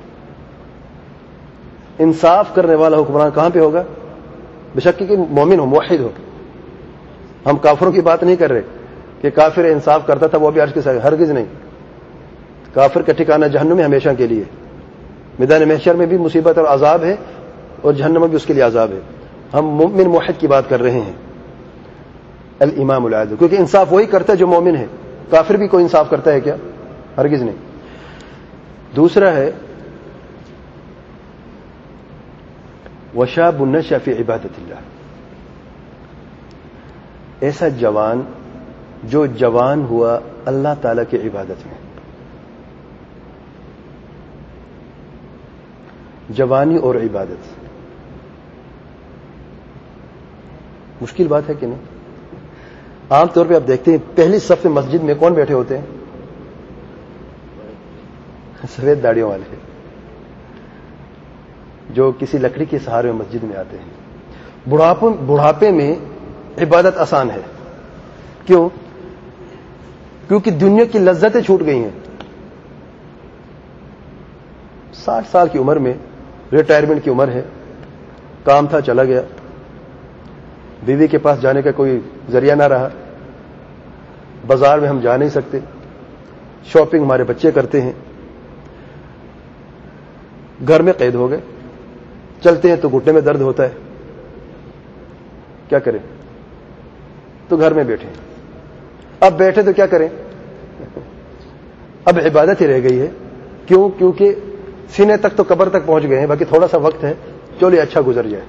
انصاف کرنے والا حکمران کہاں پہ ہوگا؟ بشک کہ مومن ہو، موحد ہو. ہم کافروں کی بات نہیں کر رہے کہ کافر انصاف کرتا تھا وہ بھی عرش کے سائے، ہرگز نہیں. کافر کا ٹھکانہ جہنم میں ہمیشہ کے لیے. میدان محشر میں بھی مصیبت اور عذاب ہے اور جہنم میں بھی اس کے لیے عذاب ہے. ہم مومن موحد کی بات کر رہے ہیں. الامام العادل، کیونکہ انصاف وہی کرتا ہے جو مومن ہے. کافر بھی کوئی انصاف کرتا ہے کیا؟ ہرگز نہیں. دوسرا ہے وشاب نشأ فی عبادت اللہ، ایسا جوان جو جوان ہوا اللہ تعالی کی عبادت میں. جوانی اور عبادت مشکل بات ہے کہ نہیں؟ عام طور پہ آپ دیکھتے ہیں پہلی صف میں مسجد میں کون بیٹھے ہوتے ہیں؟ سفید داڑیوں والے جو کسی لکڑی کے سہارے میں مسجد میں آتے ہیں. بڑھاپے بڑھاپے میں عبادت آسان ہے. کیوں؟ کیونکہ دنیا کی لذتیں چھوٹ گئی ہیں. ساٹھ سال کی عمر میں ریٹائرمنٹ کی عمر ہے، کام تھا چلا گیا، بیوی کے پاس جانے کا کوئی ذریعہ نہ رہا، بازار میں ہم جا نہیں سکتے، شاپنگ ہمارے بچے کرتے ہیں، گھر میں قید ہو گئے، چلتے ہیں تو گھٹنے میں درد ہوتا ہے، کیا کریں؟ تو گھر میں بیٹھے. اب بیٹھے تو کیا کریں؟ اب عبادت ہی رہ گئی ہے. کیوں؟ کیونکہ سینے تک تو قبر تک پہنچ گئے ہیں، باقی تھوڑا سا وقت ہے، چلو اچھا گزر جائے.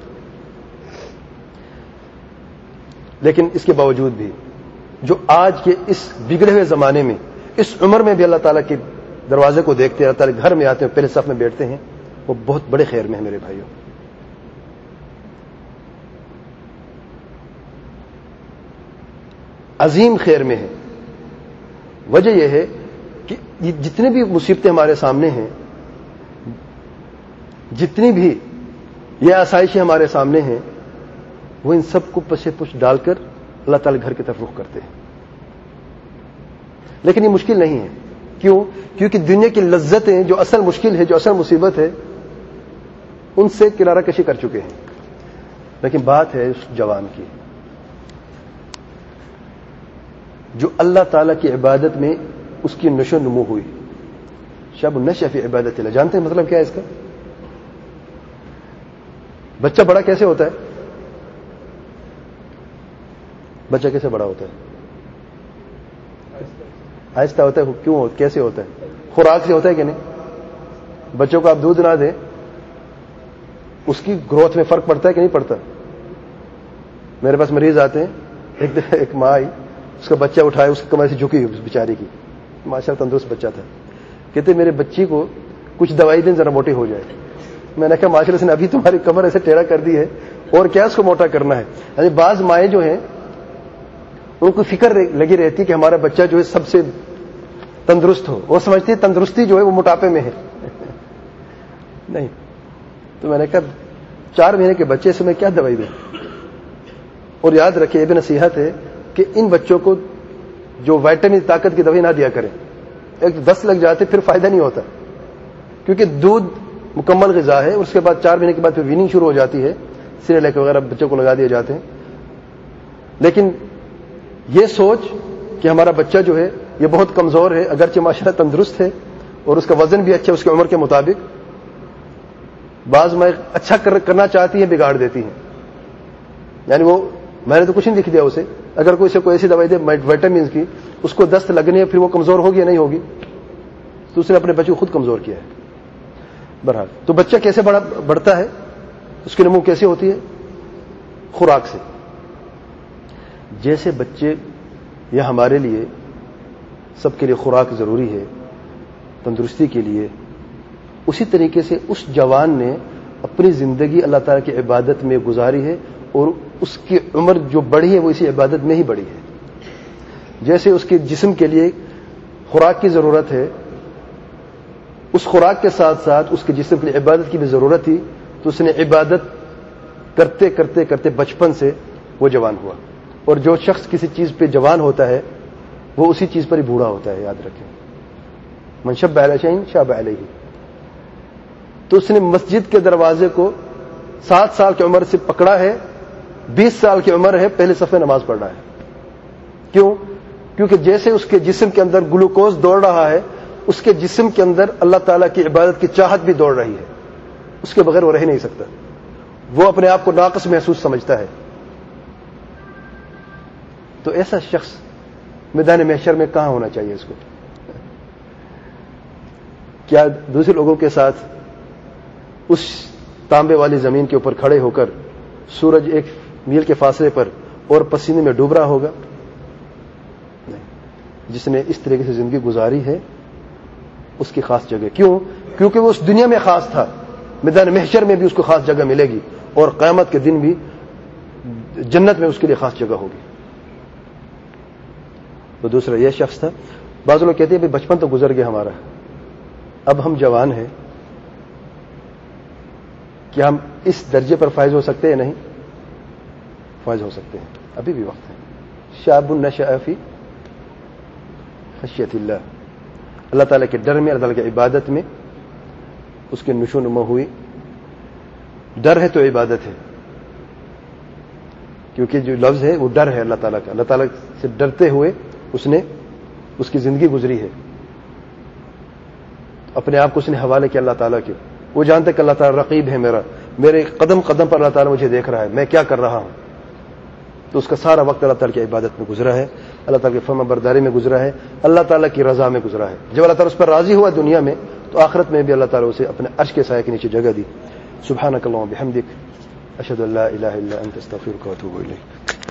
لیکن اس کے باوجود بھی جو آج کے اس بگڑے ہوئے زمانے میں اس عمر میں بھی اللہ تعالیٰ کے دروازے کو دیکھتے ہیں، اللہ تعالیٰ گھر میں آتے ہیں، پہلے صف میں بیٹھتے ہیں، وہ بہت بڑے خیر میں ہے میرے بھائیوں. عظیم خیر میں ہے. وجہ یہ ہے کہ جتنی بھی مصیبتیں ہمارے سامنے ہیں، جتنی بھی یہ آسائشیں ہمارے سامنے ہیں، وہ ان سب کو پس پش ڈال کر اللہ تعالی گھر کی طرف رخ کرتے ہیں. لیکن یہ مشکل نہیں ہے. کیوں؟ کیونکہ دنیا کی لذتیں جو اصل مشکل ہے، جو اصل مصیبت ہے، ان سے کنارہ کشی کر چکے ہیں. لیکن بات ہے اس جوان کی جو اللہ تعالی کی عبادت میں اس کی نشو نمو ہوئی. شب نشأ فی عبادت اللہ، جانتے ہیں مطلب کیا ہے اس کا؟ بچہ بڑا کیسے ہوتا ہے؟ بچہ کیسے بڑا ہوتا ہے؟ آہستہ ہوتا ہے. کیوں؟ کیسے ہوتا ہے؟ خوراک سے ہوتا ہے کہ نہیں؟ بچوں کو آپ دودھ نہ دیں، اس کی گروتھ میں فرق پڑتا ہے کہ نہیں پڑتا؟ میرے پاس مریض آتے ہیں، ایک ایک ماں آئی، اس کا بچہ اٹھایا، اس کی کمر سے جھکی اس بیچاری کی، ماشاءاللہ تندرست بچہ تھا. کہتے میرے بچی کو کچھ دوائی دیں ذرا موٹی ہو جائے. میں نے کہا ماشاءاللہ سے ابھی تمہاری کمر ایسے ٹیڑھا کر دی ہے، اور کیا اس کو موٹا کرنا ہے؟ یعنی بعض مائیں جو ہیں ان کو فکر لگی رہتی کہ ہمارا بچہ جو ہے سب سے تندرست ہو. وہ سمجھتی ہے تندرستی جو ہے وہ موٹاپے میں ہے. نہیں. تو میں نے کہا چار مہینے کے بچے سے میں کیا دوائی دوں؟ اور یاد رکھیں، یہ بھی نصیحت ہے کہ ان بچوں کو جو وائٹامن طاقت کی دوائی نہ دیا کریں. ایک دس لگ جاتے پھر فائدہ نہیں ہوتا، کیونکہ دودھ مکمل غذا ہے. اس کے بعد چار مہینے کے بعد پھر ویننگ شروع ہو جاتی ہے، سیریلک وغیرہ بچوں کو لگا دیے جاتے ہیں. لیکن یہ سوچ کہ ہمارا بچہ جو ہے یہ بہت کمزور ہے، اگرچہ ماشاءاللہ تندرست ہے اور اس کا وزن بھی اچھا ہے اس کی عمر کے مطابق، بعض میں اچھا کرنا چاہتی ہیں بگاڑ دیتی ہیں. یعنی وہ میں نے تو کچھ نہیں لکھ دیا اسے، اگر کوئی سے کوئی ایسی دوائی دے وائٹامنس کی، اس کو دست لگنے پھر وہ کمزور ہوگی یا نہیں ہوگی، تو اس نے اپنے بچے کو خود کمزور کیا ہے. بہرحال تو بچہ کیسے بڑا بڑھتا ہے، اس کی نمو کیسے ہوتی ہے؟ خوراک سے. جیسے بچے یا ہمارے لیے سب کے لیے خوراک ضروری ہے تندرستی کے لیے، اسی طریقے سے اس جوان نے اپنی زندگی اللہ تعالیٰ کی عبادت میں گزاری ہے، اور اس کی عمر جو بڑھی ہے وہ اسی عبادت میں ہی بڑھی ہے. جیسے اس کے جسم کے لیے خوراک کی ضرورت ہے، اس خوراک کے ساتھ ساتھ اس کے جسم کے لیے عبادت کی بھی ضرورت تھی، تو اس نے عبادت کرتے کرتے کرتے بچپن سے وہ جوان ہوا. اور جو شخص کسی چیز پہ جوان ہوتا ہے وہ اسی چیز پر ہی بوڑھا ہوتا ہے. یاد رکھیں، من شب علی شیء شاب علیہ. تو اس نے مسجد کے دروازے کو سات سال کی عمر سے پکڑا ہے، بیس سال کی عمر ہے پہلے صف میں نماز پڑھ رہا ہے. کیوں؟ کیونکہ جیسے اس کے جسم کے اندر گلوکوز دوڑ رہا ہے، اس کے جسم کے اندر اللہ تعالیٰ کی عبادت کی چاہت بھی دوڑ رہی ہے. اس کے بغیر وہ رہ نہیں سکتا. وہ اپنے آپ کو ناقص محسوس سمجھتا ہے. تو ایسا شخص میدان محشر میں کہاں ہونا چاہیے اس کو؟ کیا دوسرے لوگوں کے ساتھ اس تانبے والی زمین کے اوپر کھڑے ہو کر سورج ایک میل کے فاصلے پر اور پسینے میں ڈوب رہا ہوگا؟ نہیں. جس نے اس طریقے سے زندگی گزاری ہے اس کی خاص جگہ. کیوں؟ کیونکہ وہ اس دنیا میں خاص تھا، میدان محشر میں بھی اس کو خاص جگہ ملے گی، اور قیامت کے دن بھی جنت میں اس کے لیے خاص جگہ ہوگی. تو دوسرا یہ شخص تھا. بعض لوگ کہتے ہیں بھائی بچپن تو گزر گیا ہمارا، اب ہم جوان ہیں، کیا ہم اس درجے پر فائز ہو سکتے ہیں؟ نہیں، فائز ہو سکتے ہیں، ابھی بھی وقت ہے. شاب نشأ فی خشیت اللہ، اللہ تعالیٰ کے ڈر میں، اللہ تعالیٰ کی عبادت میں اس کی نشو نما ہوئی. ڈر ہے تو عبادت ہے، کیونکہ جو لفظ ہے وہ ڈر ہے اللہ تعالیٰ کا. اللہ تعالیٰ سے ڈرتے ہوئے اس نے اس کی زندگی گزری ہے. اپنے آپ کو اس نے حوالے کیا اللہ تعالیٰ کے. وہ جانتا ہے کہ اللہ تعالیٰ رقیب ہے، میرا میرے قدم قدم پر اللہ تعالیٰ مجھے دیکھ رہا ہے، میں کیا کر رہا ہوں. تو اس کا سارا وقت اللہ تعالیٰ کی عبادت میں گزرا ہے، اللہ تعالیٰ کی فرما برداری میں گزرا ہے، اللہ تعالیٰ کی رضا میں گزرا ہے. جب اللہ تعالیٰ اس پر راضی ہوا دنیا میں، تو آخرت میں بھی اللہ تعالیٰ اسے اپنے عرش کے سائے کے نیچے جگہ دی. سبحانک اللہم و بحمدک، اشہد ان لا الہ الا انت، استغفرک و اتوب الیک.